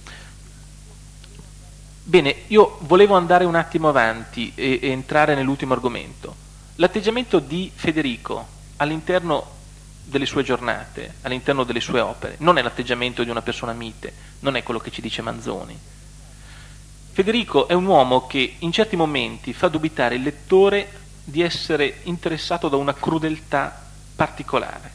Bene, io volevo andare un attimo avanti e entrare nell'ultimo argomento. L'atteggiamento di Federico all'interno delle sue giornate, all'interno delle sue opere, non è l'atteggiamento di una persona mite, non è quello che ci dice Manzoni. Federico è un uomo che in certi momenti fa dubitare il lettore di essere interessato da una crudeltà particolare.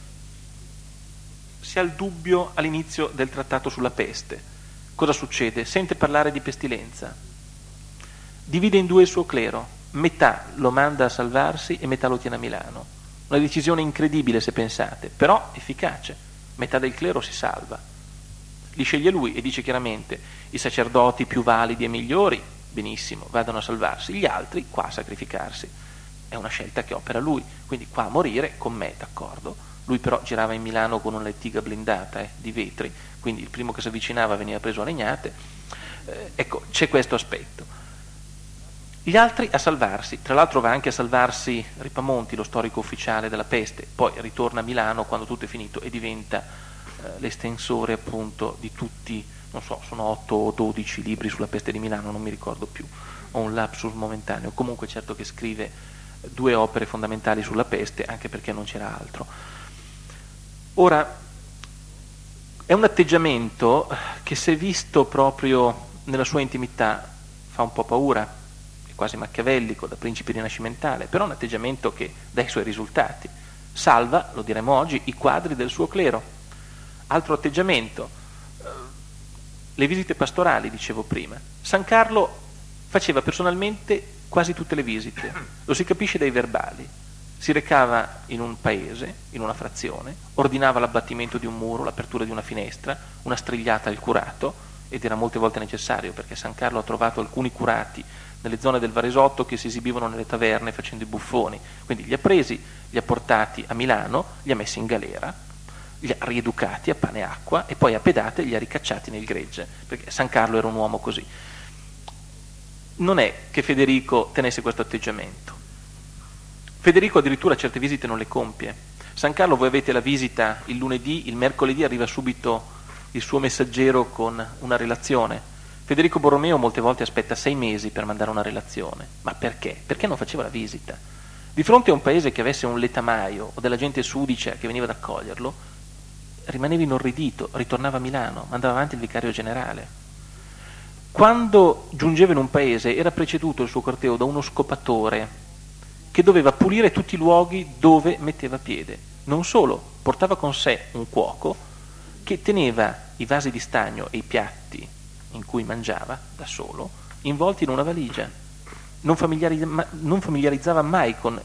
Si ha il dubbio all'inizio del trattato sulla peste. Cosa succede? Sente parlare di pestilenza. Divide in due il suo clero, metà lo manda a salvarsi e metà lo tiene a Milano. Una decisione incredibile se pensate, però efficace. Metà del clero si salva. Li sceglie lui e dice chiaramente: i sacerdoti più validi e migliori, benissimo, vadano a salvarsi, gli altri qua a sacrificarsi. È una scelta che opera lui, quindi qua a morire con me, d'accordo. Lui però girava in Milano con una lettiga blindata di vetri, quindi il primo che si avvicinava veniva preso a legnate. Ecco, c'è questo aspetto. Gli altri a salvarsi, tra l'altro va anche a salvarsi Ripamonti, lo storico ufficiale della peste, poi ritorna a Milano quando tutto è finito e diventa l'estensore appunto di tutti, non so, sono 8 o 12 libri sulla peste di Milano, non mi ricordo più, ho un lapsus momentaneo, comunque certo che scrive 2 opere fondamentali sulla peste, anche perché non c'era altro. Ora, è un atteggiamento che, se visto proprio nella sua intimità, fa un po' paura, quasi machiavellico, da principe rinascimentale, però un atteggiamento che dà i suoi risultati. Salva, lo diremo oggi, i quadri del suo clero. Altro atteggiamento, le visite pastorali, dicevo prima. San Carlo faceva personalmente quasi tutte le visite, lo si capisce dai verbali. Si recava in un paese, in una frazione, ordinava l'abbattimento di un muro, l'apertura di una finestra, una strigliata al curato, ed era molte volte necessario, perché San Carlo ha trovato alcuni curati nelle zone del Varesotto che si esibivano nelle taverne facendo i buffoni, quindi li ha presi, li ha portati a Milano, li ha messi in galera, li ha rieducati a pane e acqua e poi a pedate li ha ricacciati nel gregge, perché San Carlo era un uomo così. Non è che Federico tenesse questo atteggiamento. Federico addirittura certe visite non le compie. San Carlo, voi avete la visita il lunedì, il mercoledì arriva subito il suo messaggero con una relazione. Federico Borromeo molte volte aspetta 6 mesi per mandare una relazione. Ma perché? Perché non faceva la visita. Di fronte a un paese che avesse un letamaio o della gente sudicia che veniva ad accoglierlo, rimaneva inorridito, ritornava a Milano, mandava avanti il vicario generale. Quando giungeva in un paese era preceduto il suo corteo da uno scopatore che doveva pulire tutti i luoghi dove metteva piede. Non solo, portava con sé un cuoco che teneva i vasi di stagno e i piatti in cui mangiava da solo involti in una valigia. Non familiarizzava mai con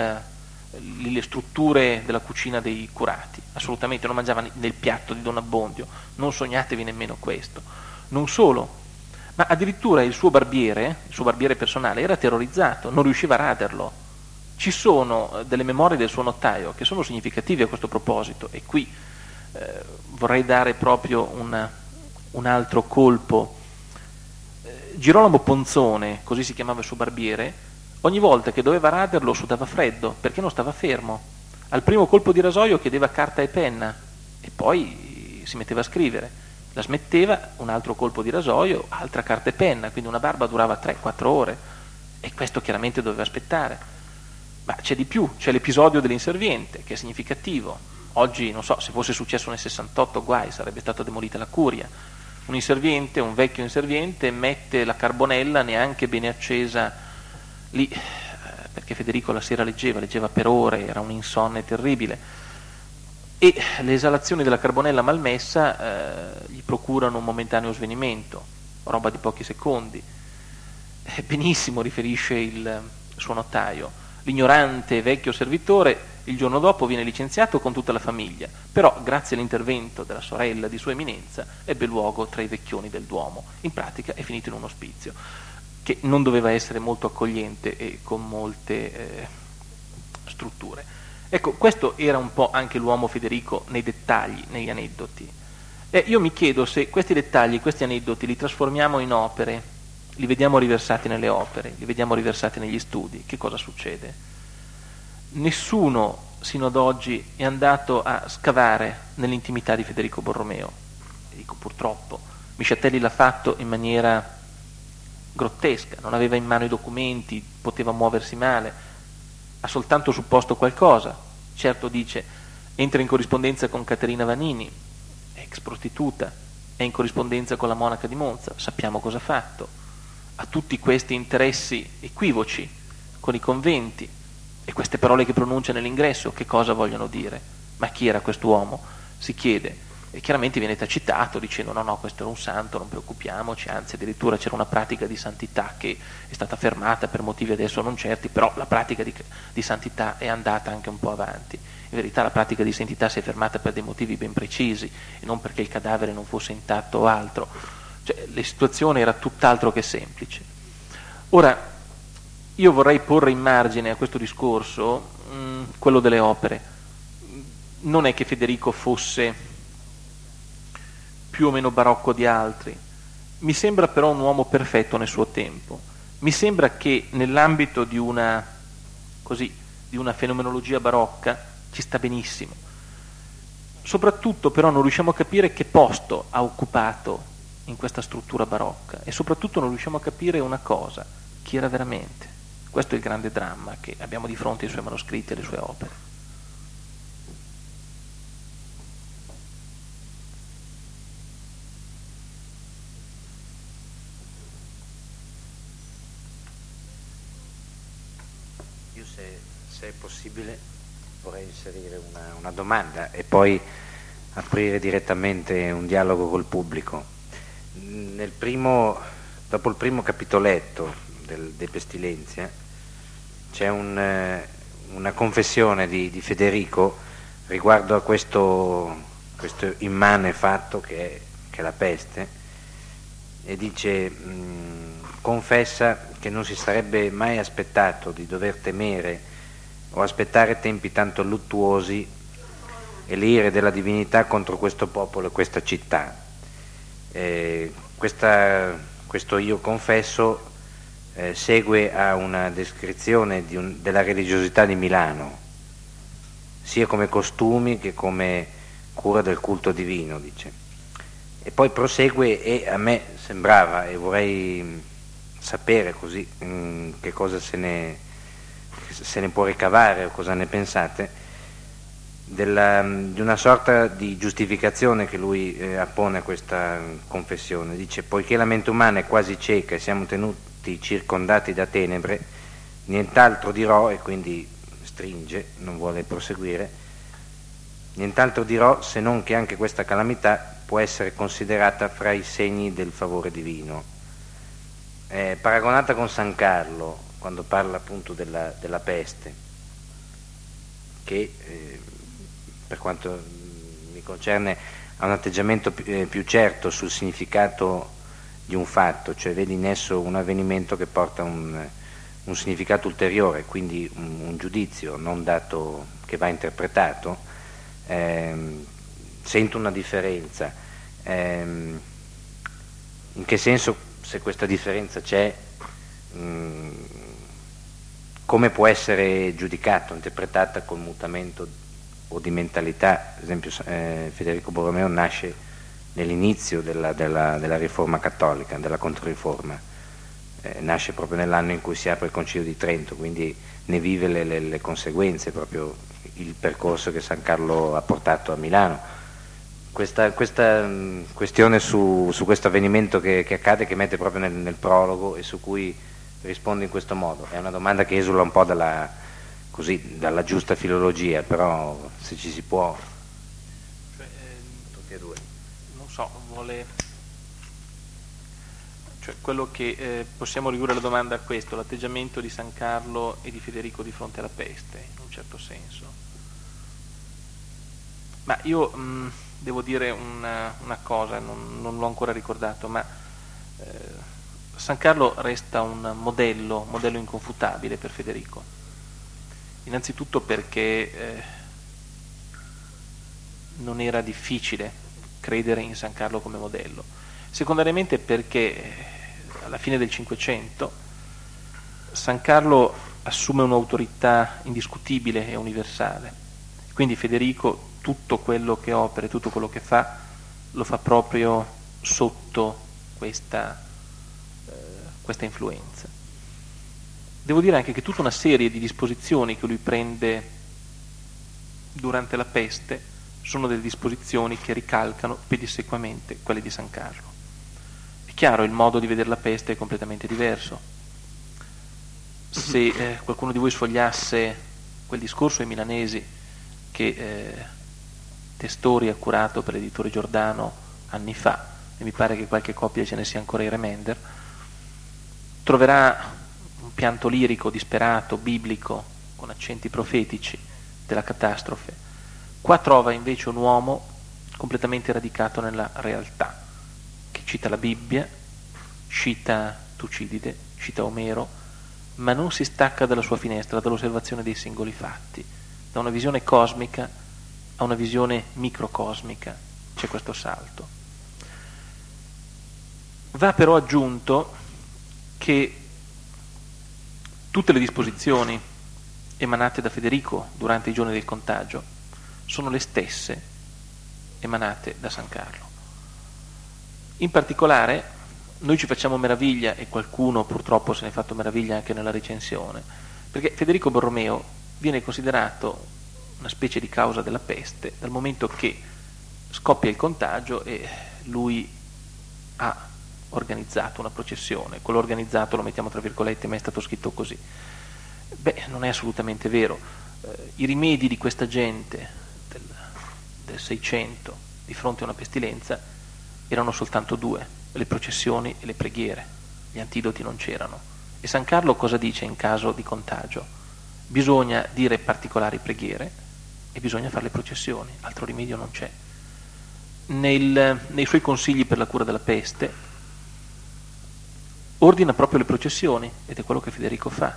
le strutture della cucina dei curati, assolutamente, non mangiava nel piatto di Don Abbondio, non sognatevi nemmeno questo. Non solo, ma addirittura il suo barbiere personale era terrorizzato, non riusciva a raderlo. Ci sono delle memorie del suo notaio che sono significative a questo proposito, e qui vorrei dare proprio un altro colpo. Girolamo Ponzone, così si chiamava il suo barbiere, ogni volta che doveva raderlo sudava freddo perché non stava fermo. Al primo colpo di rasoio chiedeva carta e penna e poi si metteva a scrivere. La smetteva, un altro colpo di rasoio, altra carta e penna, quindi una barba durava 3-4 ore, e questo chiaramente doveva aspettare. Ma c'è di più, c'è l'episodio dell'inserviente, che è significativo. Oggi, non so, se fosse successo nel 68, guai, sarebbe stata demolita la curia. Un inserviente, un vecchio inserviente, mette la carbonella neanche bene accesa lì, perché Federico la sera leggeva per ore, era un insonne terribile, e le esalazioni della carbonella malmessa gli procurano un momentaneo svenimento, roba di pochi secondi. Benissimo riferisce il suo notaio. L'ignorante vecchio servitore il giorno dopo viene licenziato con tutta la famiglia, però grazie all'intervento della sorella di Sua Eminenza ebbe luogo tra i vecchioni del Duomo. In pratica è finito in un ospizio che non doveva essere molto accogliente e con molte strutture. Ecco, questo era un po' anche l'uomo Federico nei dettagli, negli aneddoti. Io mi chiedo se questi dettagli, questi aneddoti li trasformiamo in opere, li vediamo riversati nelle opere, li vediamo riversati negli studi, che cosa succede? Nessuno sino ad oggi è andato a scavare nell'intimità di Federico Borromeo. Dico purtroppo, Misciatelli l'ha fatto in maniera grottesca, non aveva in mano i documenti, poteva muoversi male, ha soltanto supposto qualcosa. Certo, dice, entra in corrispondenza con Caterina Vanini, ex prostituta, è in corrispondenza con la monaca di Monza, sappiamo cosa ha fatto. A tutti questi interessi equivoci con i conventi e queste parole che pronuncia nell'ingresso, che cosa vogliono dire? Ma chi era quest'uomo? Si chiede, e chiaramente viene tacitato dicendo no, questo era un santo, non preoccupiamoci, anzi addirittura c'era una pratica di santità che è stata fermata per motivi adesso non certi, però la pratica di santità è andata anche un po' avanti. In verità la pratica di santità si è fermata per dei motivi ben precisi e non perché il cadavere non fosse intatto o altro. Cioè, la situazione era tutt'altro che semplice. Ora, io vorrei porre in margine a questo discorso quello delle opere. Non è che Federico fosse più o meno barocco di altri, mi sembra però un uomo perfetto nel suo tempo. Mi sembra che nell'ambito di una fenomenologia barocca ci sta benissimo. Soprattutto però non riusciamo a capire che posto ha occupato in questa struttura barocca, e soprattutto non riusciamo a capire una cosa: chi era veramente. Questo è il grande dramma che abbiamo di fronte ai suoi manoscritti e alle sue opere. Io, se è possibile, vorrei inserire una domanda e poi aprire direttamente un dialogo col pubblico. Dopo il primo capitoletto De Pestilenzia c'è una confessione di Federico riguardo a questo immane fatto che è la peste, e dice, confessa che non si sarebbe mai aspettato di dover temere o aspettare tempi tanto luttuosi e l'ire della divinità contro questo popolo e questa città. Questo io confesso segue a una descrizione della religiosità di Milano, sia come costumi che come cura del culto divino, dice. E poi prosegue, e a me sembrava, e vorrei sapere così che cosa se ne può ricavare o cosa ne pensate, di una sorta di giustificazione che lui appone a questa confessione. Dice: poiché la mente umana è quasi cieca e siamo tenuti circondati da tenebre, nient'altro dirò, e quindi stringe, non vuole proseguire, nient'altro dirò se non che anche questa calamità può essere considerata fra i segni del favore divino. Paragonata con San Carlo, quando parla appunto della peste, che per quanto mi concerne ha un atteggiamento più certo sul significato di un fatto, cioè vedi in esso un avvenimento che porta un un significato ulteriore, quindi un giudizio non dato, che va interpretato, sento una differenza. In che senso, se questa differenza c'è, come può essere giudicato, interpretata col mutamento o di mentalità? Ad esempio Federico Borromeo nasce nell'inizio della riforma cattolica, della Controriforma, nasce proprio nell'anno in cui si apre il Concilio di Trento, quindi ne vive le conseguenze, proprio il percorso che San Carlo ha portato a Milano. Questa questione su questo avvenimento che accade, che mette proprio nel prologo e su cui rispondo in questo modo, è una domanda che esula un po' dalla giusta filologia, però se ci si può, tutti e due. Non so, cioè quello che possiamo ridurre la domanda a questo, l'atteggiamento di San Carlo e di Federico di fronte alla peste, in un certo senso. Ma io devo dire una cosa, non l'ho ancora ricordato, ma San Carlo resta un modello inconfutabile per Federico. Innanzitutto perché non era difficile credere in San Carlo come modello. Secondariamente perché alla fine del Cinquecento San Carlo assume un'autorità indiscutibile e universale. Quindi Federico tutto quello che opera e tutto quello che fa lo fa proprio sotto questa influenza. Devo dire anche che tutta una serie di disposizioni che lui prende durante la peste sono delle disposizioni che ricalcano pedissequamente quelle di San Carlo. È chiaro, il modo di vedere la peste è completamente diverso. Se qualcuno di voi sfogliasse quel discorso ai milanesi che Testori ha curato per l'editore Giordano anni fa, e mi pare che qualche copia ce ne sia ancora in Remender, troverà un pianto lirico, disperato, biblico, con accenti profetici della catastrofe. Qua trova invece un uomo completamente radicato nella realtà, che cita la Bibbia, cita Tucidide, cita Omero, ma non si stacca dalla sua finestra, dall'osservazione dei singoli fatti. Da una visione cosmica a una visione microcosmica c'è questo salto. Va però aggiunto che tutte le disposizioni emanate da Federico durante i giorni del contagio sono le stesse emanate da San Carlo. In particolare noi ci facciamo meraviglia, e qualcuno purtroppo se ne è fatto meraviglia anche nella recensione, perché Federico Borromeo viene considerato una specie di causa della peste dal momento che scoppia il contagio e lui ha organizzato una processione. Quello organizzato lo mettiamo tra virgolette, ma è stato scritto così. Beh, non è assolutamente vero. I rimedi di questa gente del 600 di fronte a una pestilenza erano soltanto due: le processioni e le preghiere. Gli antidoti non c'erano. E San Carlo cosa dice in caso di contagio? Bisogna dire particolari preghiere e bisogna fare le processioni, altro rimedio non c'è. Nei suoi consigli per la cura della peste ordina proprio le processioni, ed è quello che Federico fa.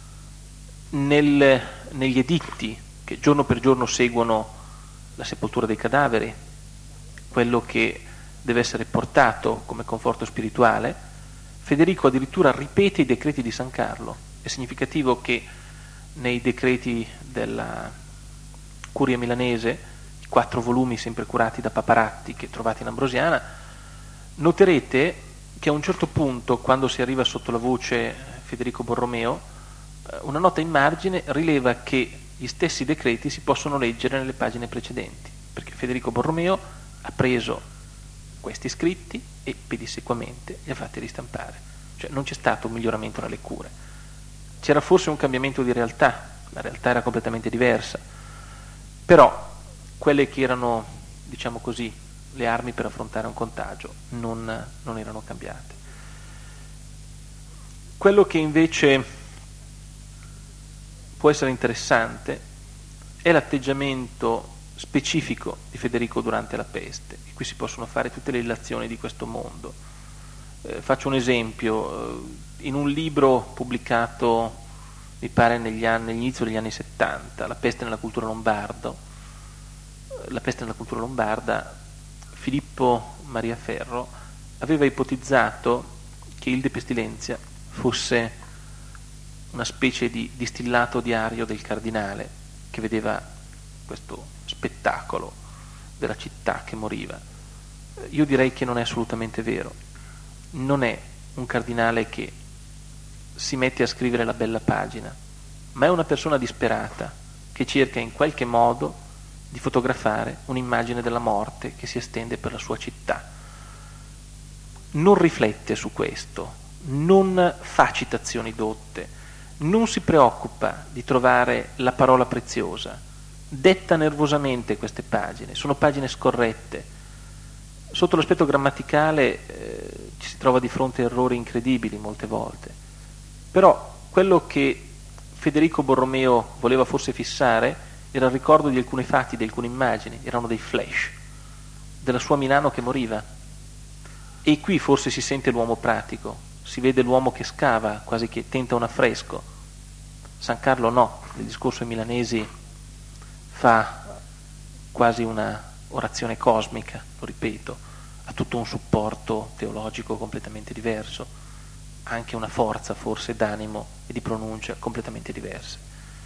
Negli editti che giorno per giorno seguono la sepoltura dei cadaveri, quello che deve essere portato come conforto spirituale, Federico addirittura ripete i decreti di San Carlo. È significativo che nei decreti della Curia milanese, i 4 volumi sempre curati da Paparatti che trovate in Ambrosiana, noterete che a un certo punto, quando si arriva sotto la voce Federico Borromeo, una nota in margine rileva che gli stessi decreti si possono leggere nelle pagine precedenti, perché Federico Borromeo ha preso questi scritti e pedissequamente li ha fatti ristampare. Cioè non c'è stato un miglioramento nelle cure, c'era forse un cambiamento di realtà, la realtà era completamente diversa, però quelle che erano, diciamo così, le armi per affrontare un contagio non erano cambiate. Quello che invece può essere interessante è l'atteggiamento specifico di Federico durante la peste, e qui si possono fare tutte le illazioni di questo mondo. Faccio un esempio: in un libro pubblicato mi pare all'inizio degli anni 70, La peste nella cultura lombarda, Filippo Maria Ferro aveva ipotizzato che il De Pestilenzia fosse una specie di distillato diario del cardinale che vedeva questo spettacolo della città che moriva. Io direi che non è assolutamente vero. Non è un cardinale che si mette a scrivere la bella pagina, ma è una persona disperata che cerca in qualche modo di fotografare un'immagine della morte che si estende per la sua città. Non riflette su questo, non fa citazioni dotte, non si preoccupa di trovare la parola preziosa, detta nervosamente queste pagine, sono pagine scorrette. Sotto l'aspetto grammaticale ci si trova di fronte a errori incredibili molte volte, però quello che Federico Borromeo voleva forse fissare era il ricordo di alcuni fatti, di alcune immagini, erano dei flash della sua Milano che moriva. E qui forse si sente l'uomo pratico, si vede l'uomo che scava, quasi che tenta un affresco. San Carlo no, nel discorso ai milanesi fa quasi una orazione cosmica, lo ripeto, ha tutto un supporto teologico completamente diverso, anche una forza forse d'animo e di pronuncia completamente diverse.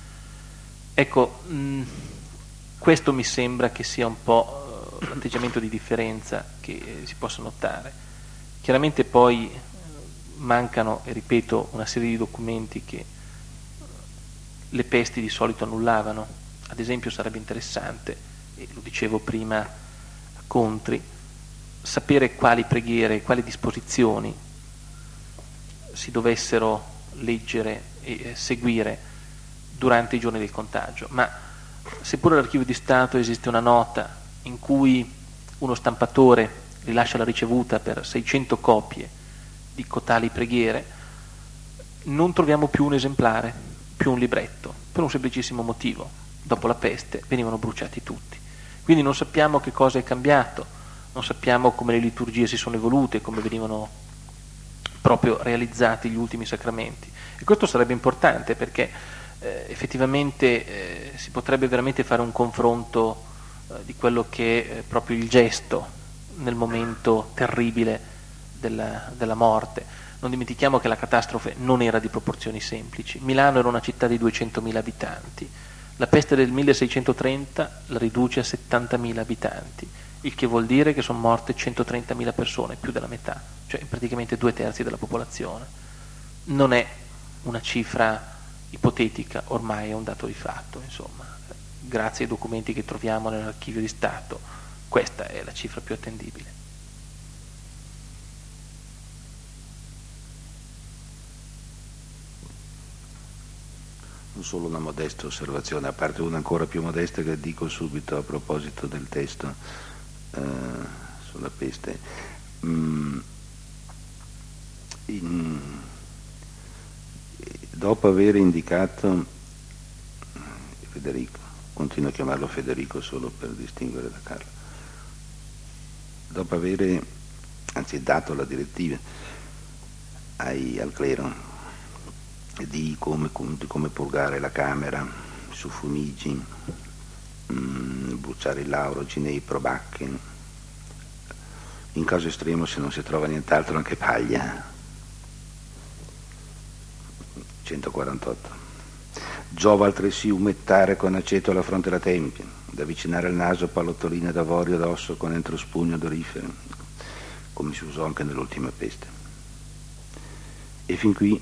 Ecco, questo mi sembra che sia un po' l'atteggiamento di differenza che si possa notare. Chiaramente poi mancano, e ripeto, una serie di documenti che le pesti di solito annullavano. Ad esempio sarebbe interessante, e lo dicevo prima a Contri, sapere quali preghiere, quali disposizioni si dovessero leggere e seguire durante i giorni del contagio. Ma seppure all'Archivio di Stato esiste una nota in cui uno stampatore rilascia la ricevuta per 600 copie di cotali preghiere, non troviamo più un esemplare, più un libretto, per un semplicissimo motivo: dopo la peste venivano bruciati tutti. Quindi non sappiamo che cosa è cambiato, non sappiamo come le liturgie si sono evolute, come venivano proprio realizzati gli ultimi sacramenti. E questo sarebbe importante perché effettivamente si potrebbe veramente fare un confronto di quello che è proprio il gesto nel momento terribile della morte. Non dimentichiamo che la catastrofe non era di proporzioni semplici. Milano era una città di 200.000 abitanti, la peste del 1630 la riduce a 70.000 abitanti, il che vuol dire che sono morte 130.000 persone, più della metà, cioè praticamente 2/3 della popolazione. Non è una cifra ipotetica, ormai è un dato di fatto, insomma. Grazie ai documenti che troviamo nell'Archivio di Stato, questa è la cifra più attendibile. Non solo una modesta osservazione, a parte una ancora più modesta che dico subito a proposito del testo sulla peste. Dopo aver indicato Federico, continuo a chiamarlo Federico solo per distinguere da Carlo, dopo aver dato la direttiva al clero di come purgare la camera su Funigi, bruciare il lauro, ginepro, bacche, in caso estremo se non si trova nient'altro anche paglia. 148. Giova altresì umettare con aceto la fronte e la tempia, da avvicinare al naso pallottoline d'avorio d'osso con entro spugno odorifero, come si usò anche nell'ultima peste. E fin qui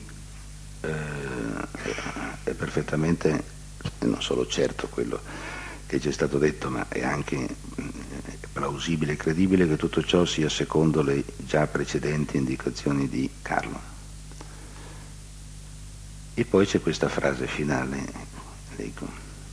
è perfettamente, non solo certo quello che ci è stato detto, ma è anche plausibile e credibile che tutto ciò sia secondo le già precedenti indicazioni di Carlo. E poi c'è questa frase finale, leggo: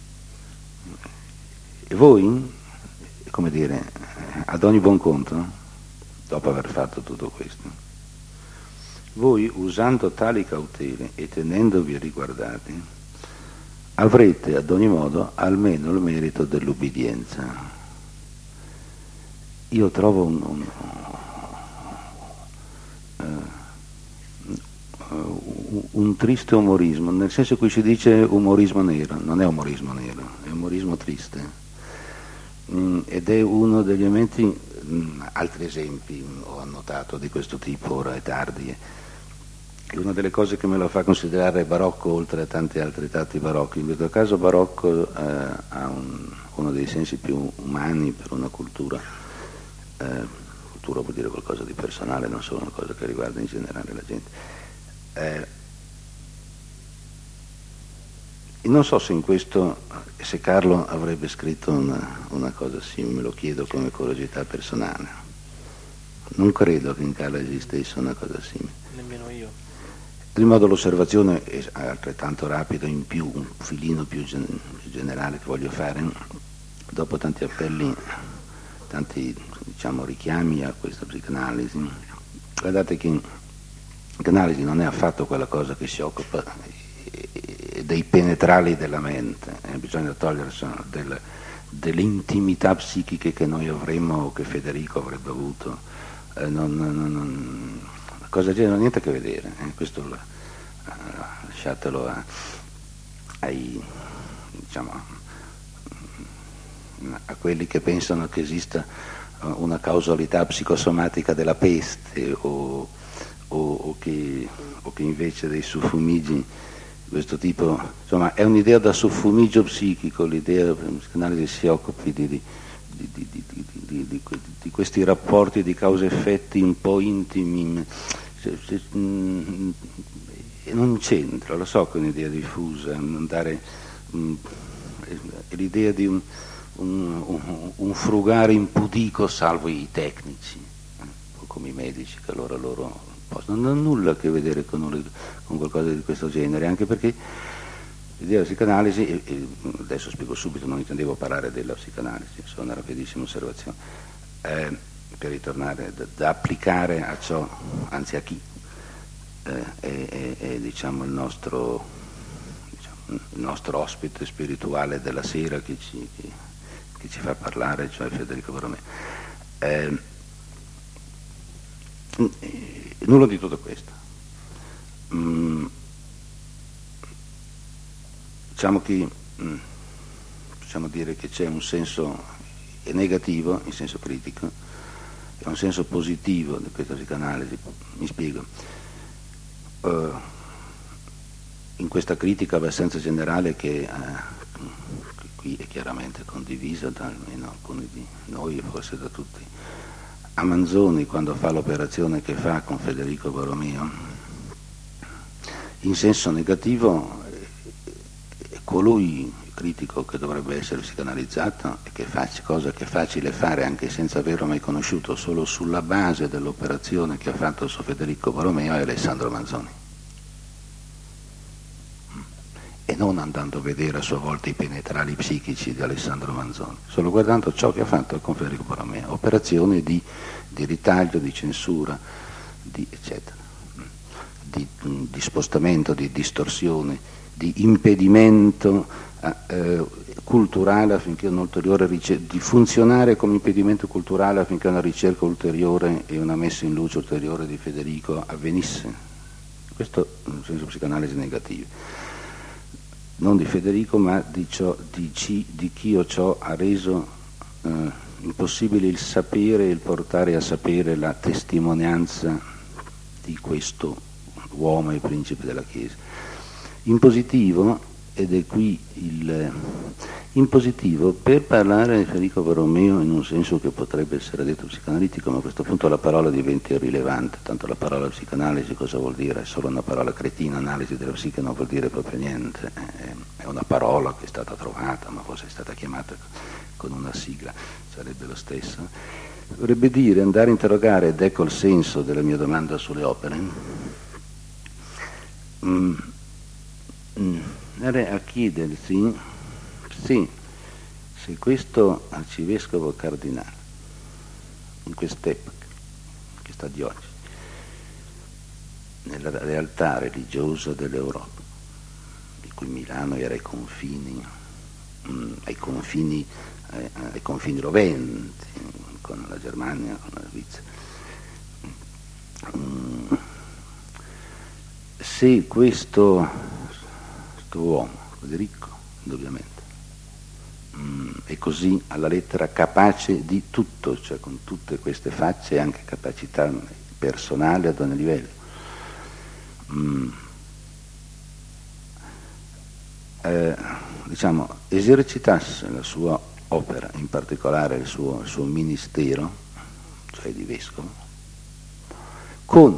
e voi, come dire, ad ogni buon conto, dopo aver fatto tutto questo, voi, usando tali cautele e tenendovi riguardati, avrete ad ogni modo almeno il merito dell'ubbidienza. Io trovo un triste umorismo, nel senso in cui si dice umorismo nero, non è umorismo nero, è umorismo triste. Ed è uno degli elementi, altri esempi ho annotato di questo tipo, ora è tardi, è una delle cose che me lo fa considerare barocco oltre a tanti altri tratti barocchi. In questo caso barocco ha uno dei sensi più umani per una cultura. Cultura vuol dire qualcosa di personale, non solo una cosa che riguarda in generale la gente. Non so se in questo, se Carlo avrebbe scritto una cosa simile, me lo chiedo come curiosità personale. Non credo che in Carlo esistesse una cosa simile. Nemmeno io. Di modo l'osservazione è altrettanto rapida, in più, un filino più generale che voglio fare, dopo tanti appelli, tanti diciamo richiami a questa psicanalisi. Guardate che la psicanalisi non è affatto quella cosa che si occupa dei penetrali della mente, bisogna togliersi delle intimità psichiche che noi avremmo o che Federico avrebbe avuto, cosa del genere non ha niente a che vedere, questo lasciatelo a quelli che pensano che esista una causalità psicosomatica della peste o che invece dei suffumigi questo tipo, insomma è un'idea da suffumigio psichico, l'idea che la psicanalisi si occupi di questi rapporti di causa-effetti un po' intimi, non c'entra, lo so che è un'idea diffusa, andare, è l'idea di un frugare impudico salvo i tecnici, come i medici che loro non ha nulla a che vedere con qualcosa di questo genere, anche perché l'idea della psicanalisi, adesso spiego subito, non intendevo parlare della psicanalisi, solo una rapidissima osservazione, per ritornare da applicare a ciò, anzi a chi è diciamo il nostro ospite spirituale della sera che ci fa parlare, cioè Federico Borromeo. Nulla di tutto questo. Diciamo che possiamo dire che c'è un senso negativo, in senso critico, e un senso positivo di questa psicanalisi. Mi spiego. In questa critica abbastanza generale che qui è chiaramente condivisa da almeno alcuni di noi, forse da tutti, a Manzoni quando fa l'operazione che fa con Federico Borromeo, in senso negativo è colui critico che dovrebbe essere psicanalizzato e che cosa che è facile fare anche senza averlo mai conosciuto, solo sulla base dell'operazione che ha fatto su Federico Borromeo, è Alessandro Manzoni, e non andando a vedere a sua volta i penetrali psichici di Alessandro Manzoni, solo guardando ciò che ha fatto con Federico Borromeo, operazioni di ritaglio, di censura, di eccetera, di spostamento, di distorsione, di impedimento culturale affinché un'ulteriore di funzionare come impedimento culturale affinché una ricerca ulteriore e una messa in luce ulteriore di Federico avvenisse. Questo in senso psicanalisi negativo. Non di Federico, ma di chi o ciò ha reso impossibile il sapere, il portare a sapere la testimonianza di questo uomo e principe della Chiesa. In positivo, ed è qui in positivo, per parlare di Federico Borromeo in un senso che potrebbe essere detto psicanalitico, ma a questo punto la parola diventa irrilevante, tanto la parola psicanalisi cosa vuol dire? È solo una parola cretina, analisi della psiche non vuol dire proprio niente, è una parola che è stata trovata, ma forse è stata chiamata con una sigla, sarebbe lo stesso. Vorrebbe dire andare a interrogare, ed ecco il senso della mia domanda sulle opere, andare a chiedersi se questo arcivescovo cardinale in quest'epoca che sta di oggi nella realtà religiosa dell'Europa, di cui Milano era ai confini roventi con la Germania, con la Svizzera, se questo uomo, Federico, indubbiamente, è così alla lettera capace di tutto, cioè con tutte queste facce e anche capacità personali ad ogni livello, diciamo, esercitasse la sua opera, in particolare il suo ministero, cioè di vescovo, con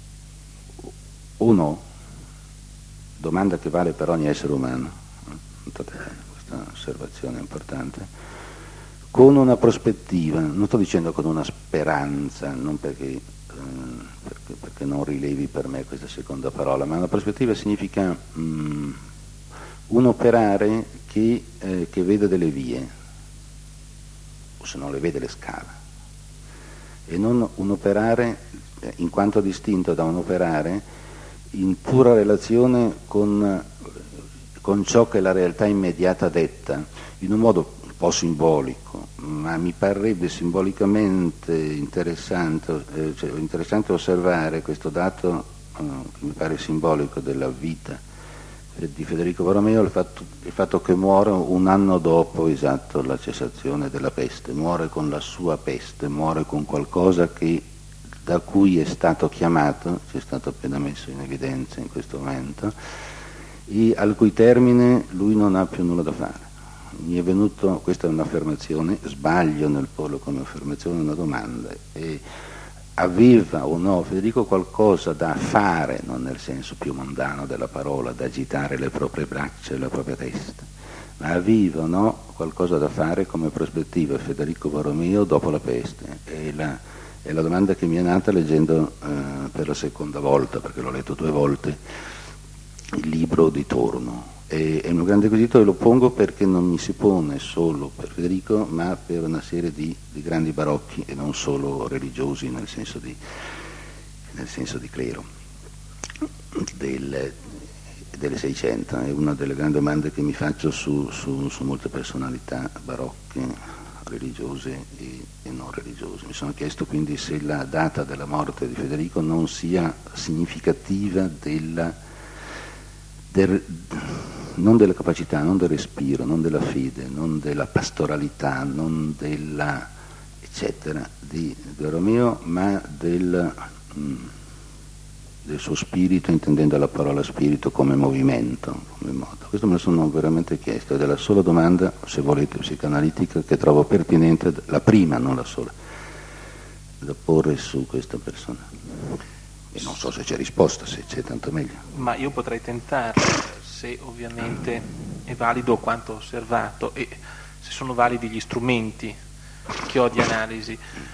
uno, domanda che vale per ogni essere umano, notate bene questa osservazione importante, con una prospettiva, non sto dicendo con una speranza, non perché non rilevi per me questa seconda parola, ma una prospettiva significa un operare che vede delle vie, o se non le vede le scala, e non un operare in quanto distinto da un operare in pura relazione con ciò che la realtà immediata detta, in un modo un po' simbolico, ma mi parrebbe simbolicamente interessante osservare questo dato che mi pare simbolico della vita di Federico Borromeo, il fatto che muore un anno dopo esatto la cessazione della peste, muore con la sua peste, muore con qualcosa da cui è stato chiamato, ci è stato appena messo in evidenza in questo momento, e al cui termine lui non ha più nulla da fare. Mi è venuto, questa è un'affermazione, sbaglio nel porlo come affermazione una domanda, e aveva o no Federico qualcosa da fare, non nel senso più mondano della parola, da agitare le proprie braccia e la propria testa, ma aveva o no qualcosa da fare come prospettiva Federico Borromeo dopo la peste? È la domanda che mi è nata leggendo per la seconda volta, perché l'ho letto 2 volte, il libro di Torno. È un grande quesito e lo pongo perché non mi si pone solo per Federico, ma per una serie di grandi barocchi e non solo religiosi nel senso di clero delle 600. È una delle grandi domande che mi faccio su molte personalità barocche, religiose e non religiose. Mi sono chiesto quindi se la data della morte di Federico non sia significativa non della capacità, non del respiro, non della fede, non della pastoralità, non della eccetera di Borromeo, ma del suo spirito, intendendo la parola spirito come movimento, come modo. Questo me lo sono veramente chiesto ed è la sola domanda, se volete, psicoanalitica che trovo pertinente, la prima, non la sola, da porre su questa persona. E non so se c'è risposta, se c'è tanto meglio. Ma io potrei tentarlo, se ovviamente è valido quanto osservato e se sono validi gli strumenti che ho di analisi.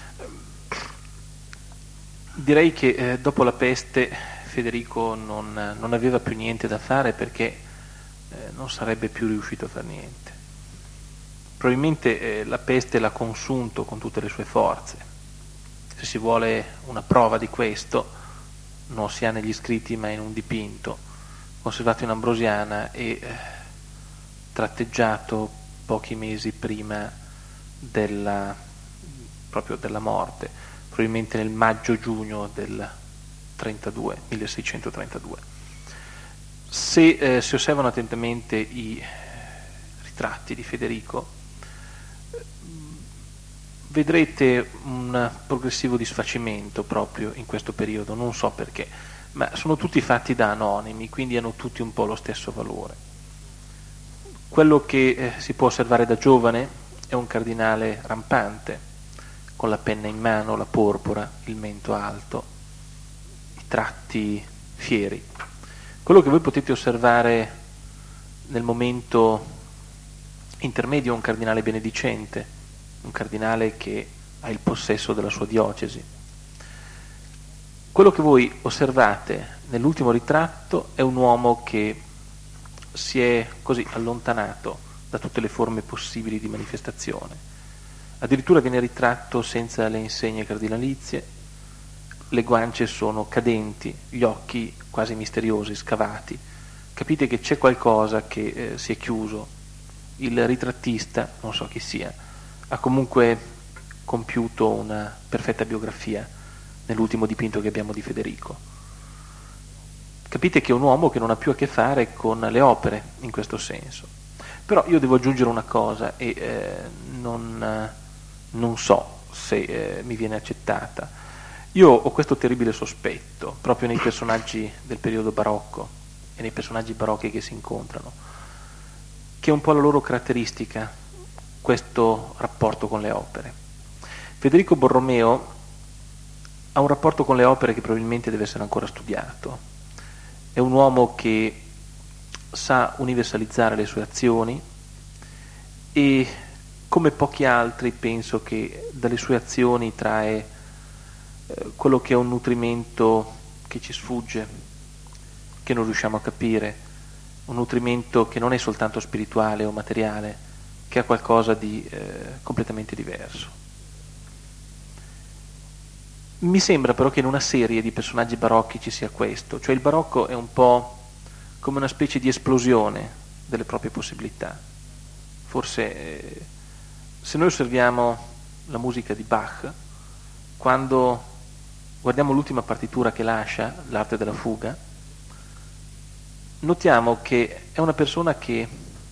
Direi che dopo la peste Federico non aveva più niente da fare perché non sarebbe più riuscito a fare niente. Probabilmente la peste l'ha consunto con tutte le sue forze. Se si vuole una prova di questo, non si ha negli scritti ma in un dipinto conservato in Ambrosiana e tratteggiato pochi mesi prima proprio della morte, probabilmente nel maggio-giugno del 1632. Se si osservano attentamente i ritratti di Federico, vedrete un progressivo disfacimento proprio in questo periodo, non so perché, ma sono tutti fatti da anonimi, quindi hanno tutti un po' lo stesso valore. Quello che si può osservare da giovane è un cardinale rampante, con la penna in mano, la porpora, il mento alto, i tratti fieri. Quello che voi potete osservare nel momento intermedio è un cardinale benedicente, un cardinale che ha il possesso della sua diocesi. Quello che voi osservate nell'ultimo ritratto è un uomo che si è così allontanato da tutte le forme possibili di manifestazione. Addirittura viene ritratto senza le insegne cardinalizie, le guance sono cadenti, gli occhi quasi misteriosi, scavati. Capite che c'è qualcosa che si è chiuso. Il ritrattista, non so chi sia, ha comunque compiuto una perfetta biografia nell'ultimo dipinto che abbiamo di Federico. capite che è un uomo che non ha più a che fare con le opere in questo senso. Però io devo aggiungere una cosa e non so se mi viene accettata. Io ho questo terribile sospetto, proprio nei personaggi del periodo barocco e nei personaggi barocchi che si incontrano, che è un po' la loro caratteristica, questo rapporto con le opere. Federico Borromeo ha un rapporto con le opere che probabilmente deve essere ancora studiato. È un uomo che sa universalizzare le sue azioni e, come pochi altri, penso che dalle sue azioni trae quello che è un nutrimento che ci sfugge, che non riusciamo a capire, un nutrimento che non è soltanto spirituale o materiale, che ha qualcosa di completamente diverso. Mi sembra però che in una serie di personaggi barocchi ci sia questo, cioè il barocco è un po' come una specie di esplosione delle proprie possibilità. Forse se noi osserviamo la musica di Bach, quando guardiamo l'ultima partitura che lascia, l'arte della fuga, notiamo che è una persona che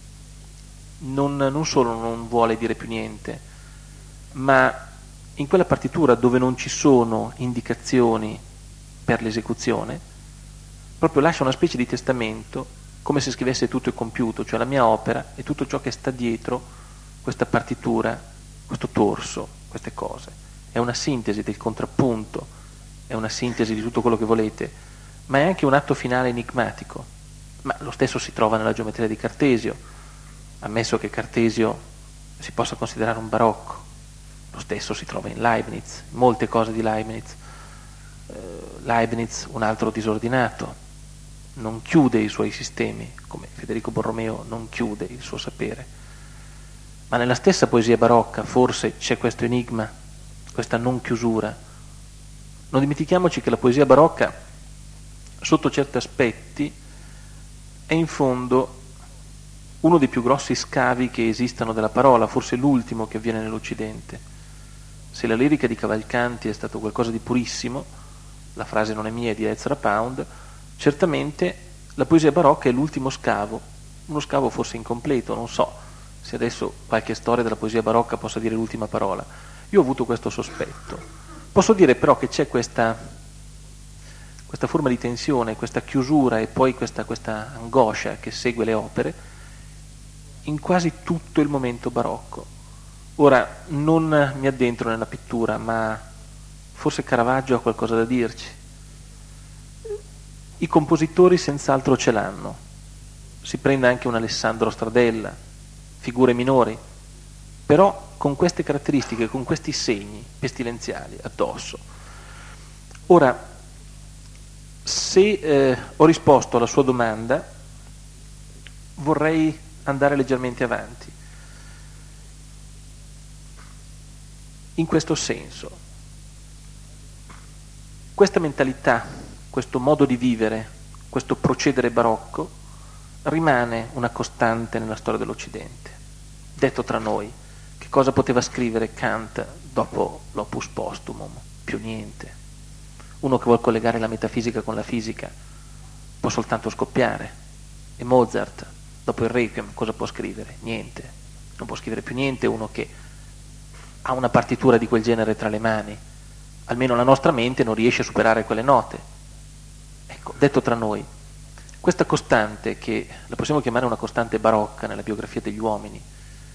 non solo non vuole dire più niente, ma in quella partitura dove non ci sono indicazioni per l'esecuzione, proprio lascia una specie di testamento, come se scrivesse tutto è compiuto, cioè la mia opera e tutto ciò che sta dietro questa partitura, questo torso, queste cose. È una sintesi del contrappunto, è una sintesi di tutto quello che volete, ma è anche un atto finale enigmatico. Ma lo stesso si trova nella geometria di Cartesio, ammesso che Cartesio si possa considerare un barocco. Lo stesso si trova in Leibniz, molte cose di Leibniz. Leibniz, un altro disordinato, non chiude i suoi sistemi, come Federico Borromeo non chiude il suo sapere. Ma nella stessa poesia barocca forse c'è questo enigma, questa non chiusura. Non dimentichiamoci che la poesia barocca, sotto certi aspetti, è in fondo uno dei più grossi scavi che esistano della parola, forse l'ultimo che avviene nell'Occidente. Se la lirica di Cavalcanti è stato qualcosa di purissimo, la frase non è mia, è di Ezra Pound, certamente la poesia barocca è l'ultimo scavo, uno scavo forse incompleto, non so se adesso qualche storia della poesia barocca possa dire l'ultima parola. Io ho avuto questo sospetto. Posso dire però che c'è questa forma di tensione, questa chiusura e poi questa angoscia che segue le opere in quasi tutto il momento barocco. Ora, non mi addentro nella pittura, ma forse Caravaggio ha qualcosa da dirci. I compositori senz'altro ce l'hanno. Si prende anche un Alessandro Stradella, figure minori, però con queste caratteristiche, con questi segni pestilenziali addosso. Ora, se ho risposto alla sua domanda, vorrei andare leggermente avanti. In questo senso, questa mentalità, questo modo di vivere, questo procedere barocco rimane una costante nella storia dell'Occidente. Detto tra noi, che cosa poteva scrivere Kant dopo l'opus posthumum? Più niente. Uno che vuol collegare la metafisica con la fisica può soltanto scoppiare. E Mozart, dopo il Requiem, cosa può scrivere? Niente. Non può scrivere più niente uno che ha una partitura di quel genere tra le mani. Almeno la nostra mente non riesce a superare quelle note. Ecco, detto tra noi, questa costante, che la possiamo chiamare una costante barocca nella biografia degli uomini,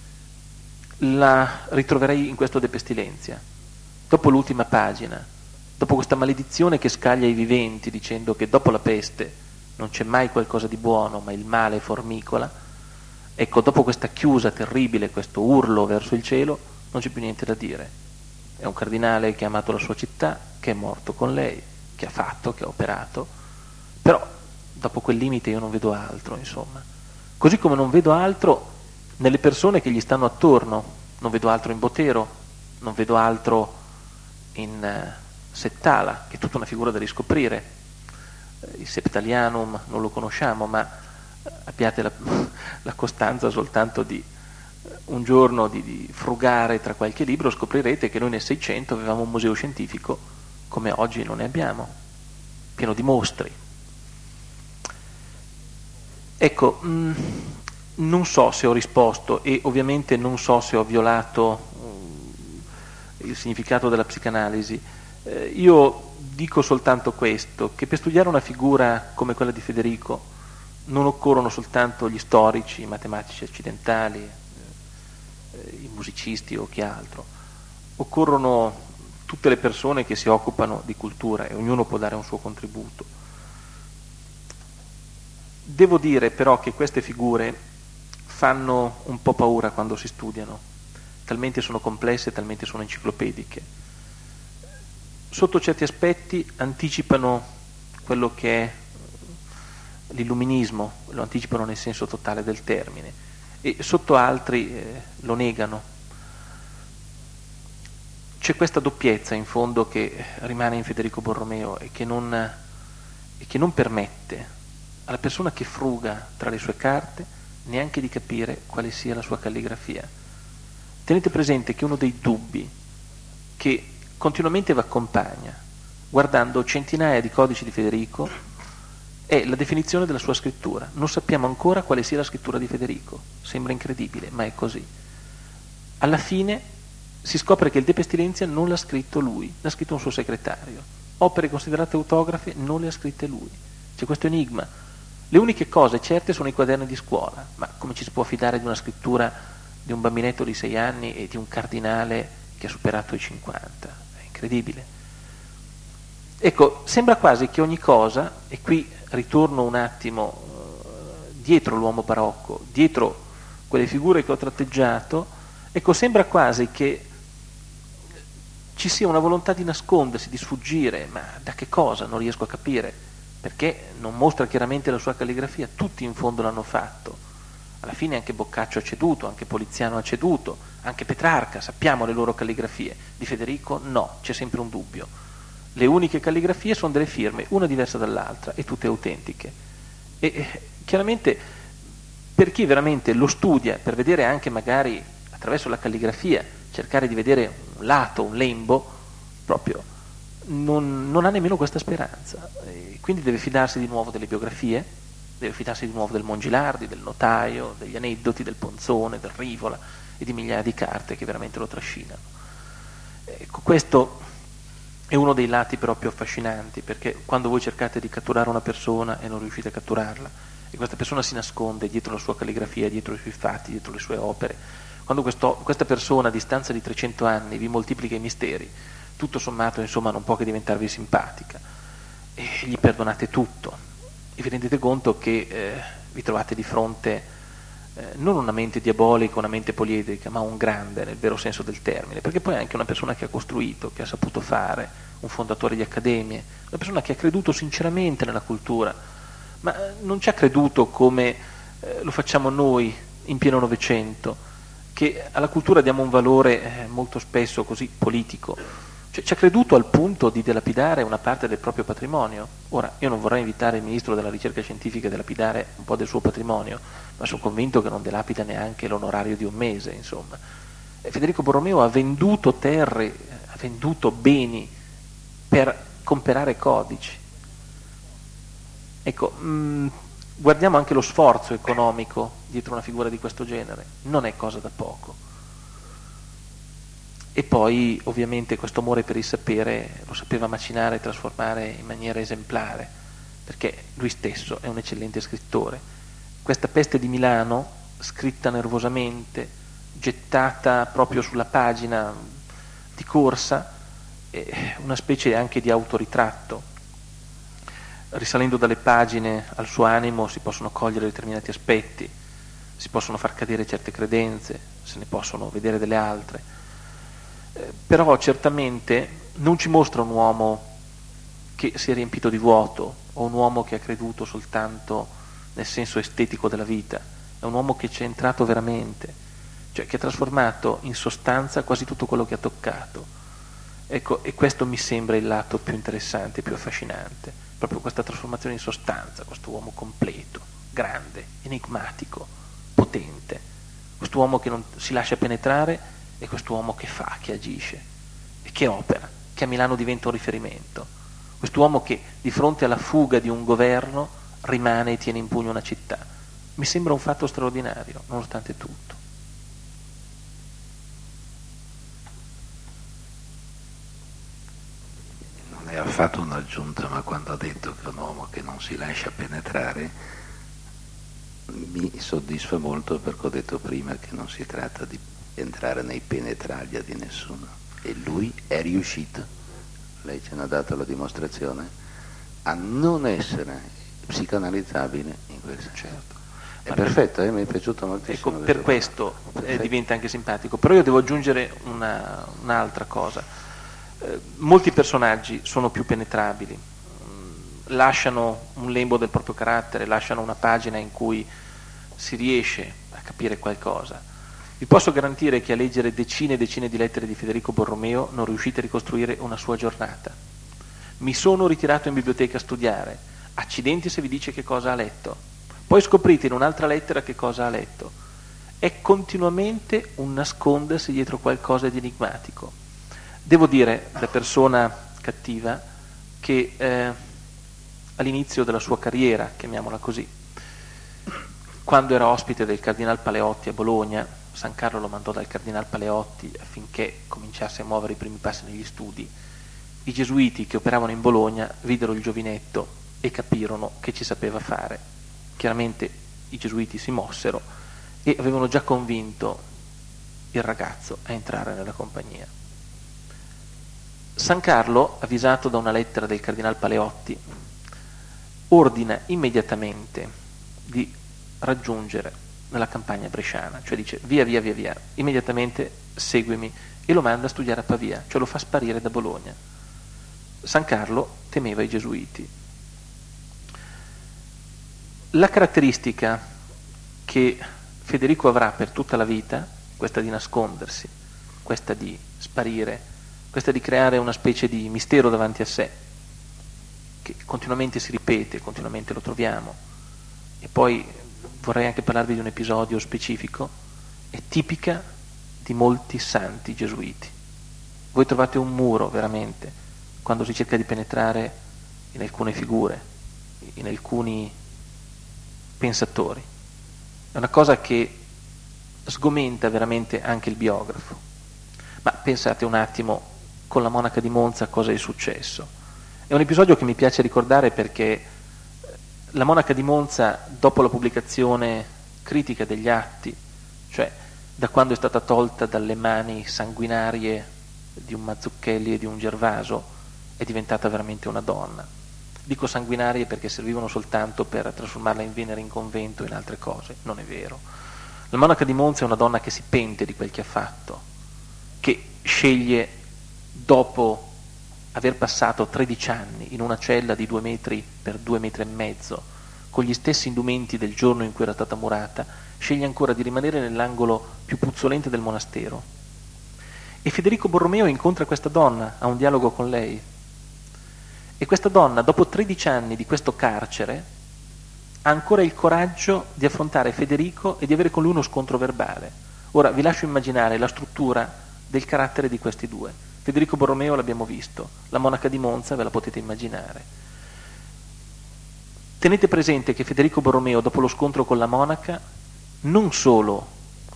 la ritroverei in questo De Pestilenzia. Dopo l'ultima pagina, dopo questa maledizione che scaglia i viventi dicendo che dopo la peste non c'è mai qualcosa di buono, ma il male formicola, ecco, dopo questa chiusa terribile, questo urlo verso il cielo, non c'è più niente da dire. È un cardinale che ha amato la sua città, che è morto con lei, che ha fatto, che ha operato, però dopo quel limite io non vedo altro, insomma. Così come non vedo altro nelle persone che gli stanno attorno, non vedo altro in Botero, non vedo altro in Settala, che è tutta una figura da riscoprire. Il Septalianum non lo conosciamo, ma abbiate la costanza soltanto di un giorno di frugare tra qualche libro, scoprirete che noi nel 600 avevamo un museo scientifico come oggi non ne abbiamo, pieno di mostri. Ecco, non so se ho risposto e ovviamente non so se ho violato il significato della psicanalisi. Io dico soltanto questo, che per studiare una figura come quella di Federico non occorrono soltanto gli storici, i matematici occidentali, i musicisti o chi altro, occorrono tutte le persone che si occupano di cultura e ognuno può dare un suo contributo. Devo dire però che queste figure fanno un po' paura quando si studiano, talmente sono complesse, talmente sono enciclopediche. Sotto certi aspetti anticipano quello che è l'illuminismo, lo anticipano nel senso totale del termine, e sotto altri lo negano. C'è questa doppiezza in fondo che rimane in Federico Borromeo e che non permette alla persona che fruga tra le sue carte neanche di capire quale sia la sua calligrafia. Tenete presente che uno dei dubbi che continuamente vi accompagna guardando centinaia di codici di Federico è la definizione della sua scrittura. Non sappiamo ancora quale sia la scrittura di Federico, sembra incredibile, ma è così. Alla fine si scopre che il De Pestilenzia non l'ha scritto lui, l'ha scritto un suo segretario. Opere considerate autografe non le ha scritte lui. C'è questo enigma. Le uniche cose certe sono i quaderni di scuola, ma come ci si può fidare di una scrittura di un bambinetto di 6 anni e di un cardinale che ha superato i 50? È incredibile. Ecco, sembra quasi che ogni cosa, e qui ritorno un attimo dietro l'uomo barocco, dietro quelle figure che ho tratteggiato, ecco, sembra quasi che ci sia una volontà di nascondersi, di sfuggire, ma da che cosa? Non riesco a capire, perché non mostra chiaramente la sua calligrafia, tutti in fondo l'hanno fatto. Alla fine anche Boccaccio ha ceduto, anche Poliziano ha ceduto, anche Petrarca, sappiamo le loro calligrafie. Di Federico no, c'è sempre un dubbio. Le uniche calligrafie sono delle firme, una diversa dall'altra e tutte autentiche. E chiaramente per chi veramente lo studia, per vedere anche magari attraverso la calligrafia, cercare di vedere un lato, un lembo, proprio non ha nemmeno questa speranza. E quindi deve fidarsi di nuovo delle biografie, deve fidarsi di nuovo del Mongilardi, del notaio, degli aneddoti, del Ponzone, del Rivola e di migliaia di carte che veramente lo trascinano. Ecco, questo è uno dei lati però più affascinanti, perché quando voi cercate di catturare una persona e non riuscite a catturarla, e questa persona si nasconde dietro la sua calligrafia, dietro i suoi fatti, dietro le sue opere, quando questa persona a distanza di 300 anni vi moltiplica i misteri, tutto sommato insomma non può che diventarvi simpatica, e gli perdonate tutto, e vi rendete conto che vi trovate di fronte non una mente diabolica, una mente poliedrica, ma un grande nel vero senso del termine, perché poi è anche una persona che ha costruito, che ha saputo fare, un fondatore di accademie, una persona che ha creduto sinceramente nella cultura, ma non ci ha creduto come lo facciamo noi in pieno Novecento, che alla cultura diamo un valore molto spesso così politico. Cioè, ci ha creduto al punto di dilapidare una parte del proprio patrimonio. Ora, io non vorrei invitare il ministro della ricerca scientifica a dilapidare un po' del suo patrimonio, ma sono convinto che non dilapida neanche l'onorario di un mese, insomma. E Federico Borromeo ha venduto terre, ha venduto beni per comprare codici. Ecco, guardiamo anche lo sforzo economico dietro una figura di questo genere, non è cosa da poco. E poi ovviamente questo amore per il sapere lo sapeva macinare e trasformare in maniera esemplare, perché lui stesso è un eccellente scrittore. Questa Peste di Milano, scritta nervosamente, gettata proprio sulla pagina di corsa, è una specie anche di autoritratto. Risalendo dalle pagine al suo animo si possono cogliere determinati aspetti, si possono far cadere certe credenze, se ne possono vedere delle altre. Però certamente non ci mostra un uomo che si è riempito di vuoto o un uomo che ha creduto soltanto nel senso estetico della vita, è un uomo che ci è entrato veramente, cioè che ha trasformato in sostanza quasi tutto quello che ha toccato. Ecco, e questo mi sembra il lato più interessante, più affascinante, proprio questa trasformazione in sostanza, questo uomo completo, grande, enigmatico, potente, quest'uomo che non si lascia penetrare e quest'uomo che fa, che agisce e che opera, che a Milano diventa un riferimento, quest'uomo che di fronte alla fuga di un governo rimane e tiene in pugno una città, Mi sembra un fatto straordinario, nonostante tutto. Non è affatto un'aggiunta, ma quando ha detto che è un uomo che non si lascia penetrare, mi soddisfa molto, perché ho detto prima che non si tratta di entrare nei penetraglia di nessuno. E lui è riuscito, lei ce n'ha dato la dimostrazione, a non essere psicanalizzabile in quel senso. Certo. È perfetto, mi è piaciuto moltissimo. Ecco, per questo diventa anche simpatico. Però io devo aggiungere un'altra cosa. Molti personaggi sono più penetrabili, lasciano un lembo del proprio carattere, lasciano una pagina in cui si riesce a capire qualcosa. Vi posso garantire che a leggere decine e decine di lettere di Federico Borromeo non riuscite a ricostruire una sua giornata. Mi sono ritirato in biblioteca a studiare, accidenti se vi dice che cosa ha letto, poi scoprite in un'altra lettera che cosa ha letto. È continuamente un nascondersi dietro qualcosa di enigmatico. Devo dire, da persona cattiva, che all'inizio della sua carriera, chiamiamola così, quando era ospite del Cardinal Paleotti a Bologna, San Carlo lo mandò dal Cardinal Paleotti affinché cominciasse a muovere i primi passi negli studi. I gesuiti che operavano in Bologna videro il giovinetto e capirono che ci sapeva fare. Chiaramente i gesuiti si mossero e avevano già convinto il ragazzo a entrare nella compagnia. San Carlo, avvisato da una lettera del Cardinal Paleotti, ordina immediatamente di raggiungere nella campagna bresciana, cioè dice via, immediatamente seguimi, e lo manda a studiare a Pavia, cioè lo fa sparire da Bologna. San Carlo temeva i gesuiti. La caratteristica che Federico avrà per tutta la vita, questa di nascondersi, questa di sparire, questa di creare una specie di mistero davanti a sé, che continuamente si ripete, continuamente lo troviamo, e poi vorrei anche parlarvi di un episodio specifico, è tipica di molti santi gesuiti. Voi trovate un muro veramente quando si cerca di penetrare in alcune figure, in alcuni pensatori. È una cosa che sgomenta veramente anche il biografo. Ma pensate un attimo con la monaca di Monza cosa è successo. È un episodio che mi piace ricordare perché la monaca di Monza, dopo la pubblicazione critica degli atti, cioè da quando è stata tolta dalle mani sanguinarie di un Mazzucchelli e di un Gervaso, è diventata veramente una donna. Dico sanguinarie perché servivano soltanto per trasformarla in Venere in convento e in altre cose, non è vero. La monaca di Monza è una donna che si pente di quel che ha fatto, che sceglie, dopo aver passato 13 anni in una cella di 2 metri per 2 metri e mezzo, con gli stessi indumenti del giorno in cui era stata murata, sceglie ancora di rimanere nell'angolo più puzzolente del monastero. E Federico Borromeo incontra questa donna, ha un dialogo con lei. E questa donna, dopo 13 anni di questo carcere, ha ancora il coraggio di affrontare Federico e di avere con lui uno scontro verbale. Ora vi lascio immaginare la struttura del carattere di questi due. Federico Borromeo l'abbiamo visto, la monaca di Monza ve la potete immaginare. Tenete presente che Federico Borromeo, dopo lo scontro con la monaca, non solo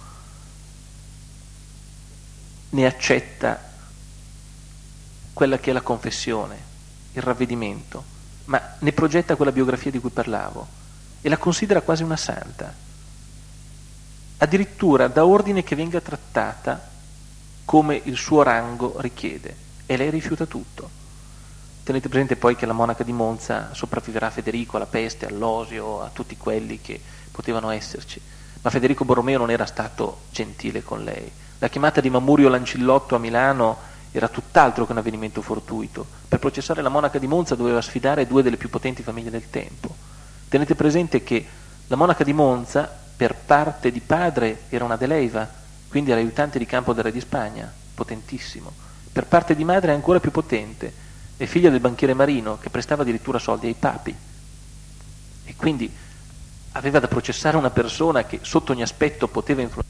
ne accetta quella che è la confessione, il ravvedimento, ma ne progetta quella biografia di cui parlavo e la considera quasi una santa. Addirittura dà ordine che venga trattata come il suo rango richiede, e lei rifiuta tutto. Tenete presente poi che la monaca di Monza sopravviverà a Federico, alla peste, all'osio, a tutti quelli che potevano esserci, ma Federico Borromeo non era stato gentile con lei. La chiamata di Mamurio Lancillotto a Milano era tutt'altro che un avvenimento fortuito. Per processare la monaca di Monza doveva sfidare 2 delle più potenti famiglie del tempo. Tenete presente che la monaca di Monza, per parte di padre, era una Deleiva, quindi era aiutante di campo del re di Spagna, potentissimo. Per parte di madre è ancora più potente, è figlia del banchiere Marino, che prestava addirittura soldi ai papi. E quindi aveva da processare una persona che sotto ogni aspetto poteva influenzare.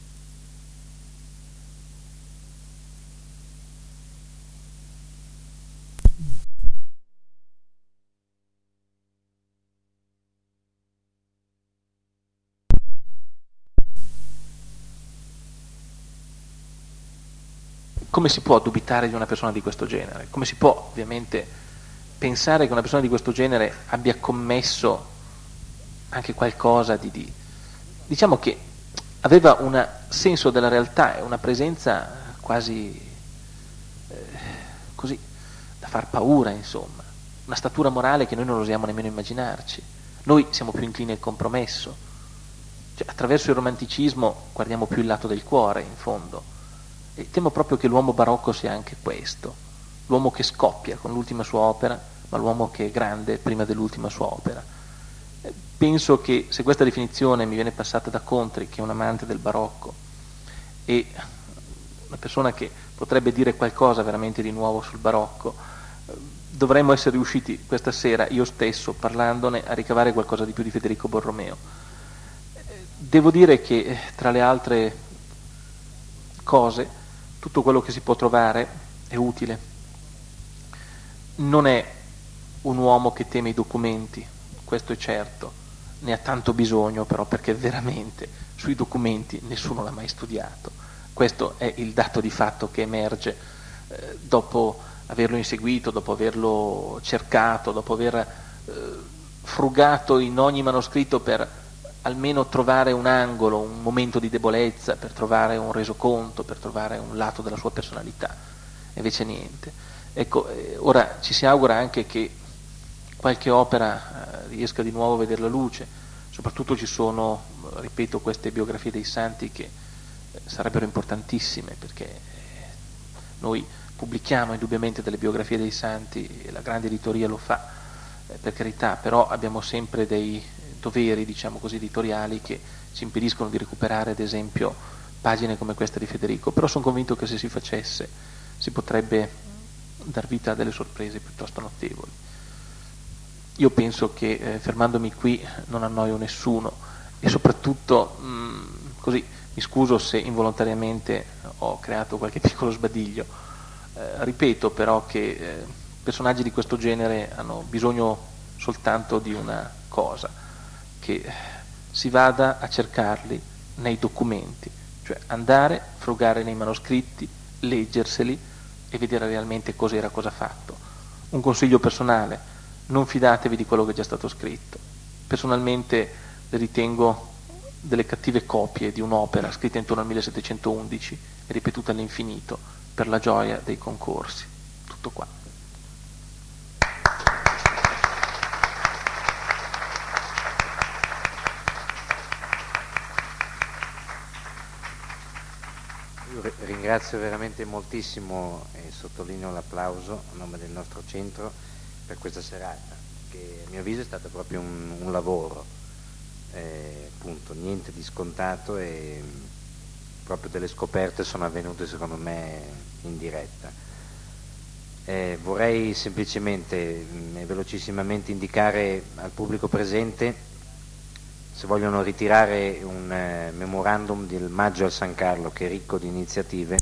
come si può dubitare di una persona di questo genere? Come si può ovviamente pensare che una persona di questo genere abbia commesso anche qualcosa diciamo che aveva un senso della realtà e una presenza quasi così da far paura, insomma, una statura morale che noi non osiamo nemmeno immaginarci. Noi siamo più inclini al compromesso, cioè, attraverso il romanticismo guardiamo più il lato del cuore, in fondo, e temo proprio che l'uomo barocco sia anche questo, l'uomo che scoppia con l'ultima sua opera, ma l'uomo che è grande prima dell'ultima sua opera. Penso che se questa definizione mi viene passata da Contri, che è un amante del barocco e una persona che potrebbe dire qualcosa veramente di nuovo sul barocco, dovremmo essere riusciti questa sera, io stesso, parlandone, a ricavare qualcosa di più di Federico Borromeo. Devo dire che tra le altre cose, tutto quello che si può trovare è utile. Non è un uomo che teme i documenti, questo è certo, ne ha tanto bisogno però, perché veramente sui documenti nessuno l'ha mai studiato. Questo è il dato di fatto che emerge dopo averlo inseguito, dopo averlo cercato, dopo aver frugato in ogni manoscritto per almeno trovare un angolo, un momento di debolezza, per trovare un resoconto, per trovare un lato della sua personalità, e invece niente. Ecco, ora ci si augura anche che qualche opera riesca di nuovo a vedere la luce, soprattutto ci sono, ripeto, queste biografie dei santi che sarebbero importantissime, perché noi pubblichiamo indubbiamente delle biografie dei santi e la grande editoria lo fa, per carità, però abbiamo sempre dei doveri, diciamo così, editoriali che ci impediscono di recuperare, ad esempio, pagine come questa di Federico, però sono convinto che se si facesse si potrebbe dar vita a delle sorprese piuttosto notevoli. Io penso che fermandomi qui non annoio nessuno e soprattutto, così, mi scuso se involontariamente ho creato qualche piccolo sbadiglio, ripeto però che personaggi di questo genere hanno bisogno soltanto di una cosa, che si vada a cercarli nei documenti, cioè andare, frugare nei manoscritti, leggerseli e vedere realmente cos'era, cosa ha fatto. Un consiglio personale: non fidatevi di quello che è già stato scritto. Personalmente le ritengo delle cattive copie di un'opera scritta intorno al 1711 e ripetuta all'infinito per la gioia dei concorsi. Tutto qua. Io ringrazio veramente moltissimo e sottolineo l'applauso a nome del nostro centro per questa serata, che a mio avviso è stato proprio un lavoro, appunto, niente di scontato, e proprio delle scoperte sono avvenute secondo me in diretta. Vorrei semplicemente velocissimamente indicare al pubblico presente se vogliono ritirare un memorandum del Maggio al San Carlo, che è ricco di iniziative,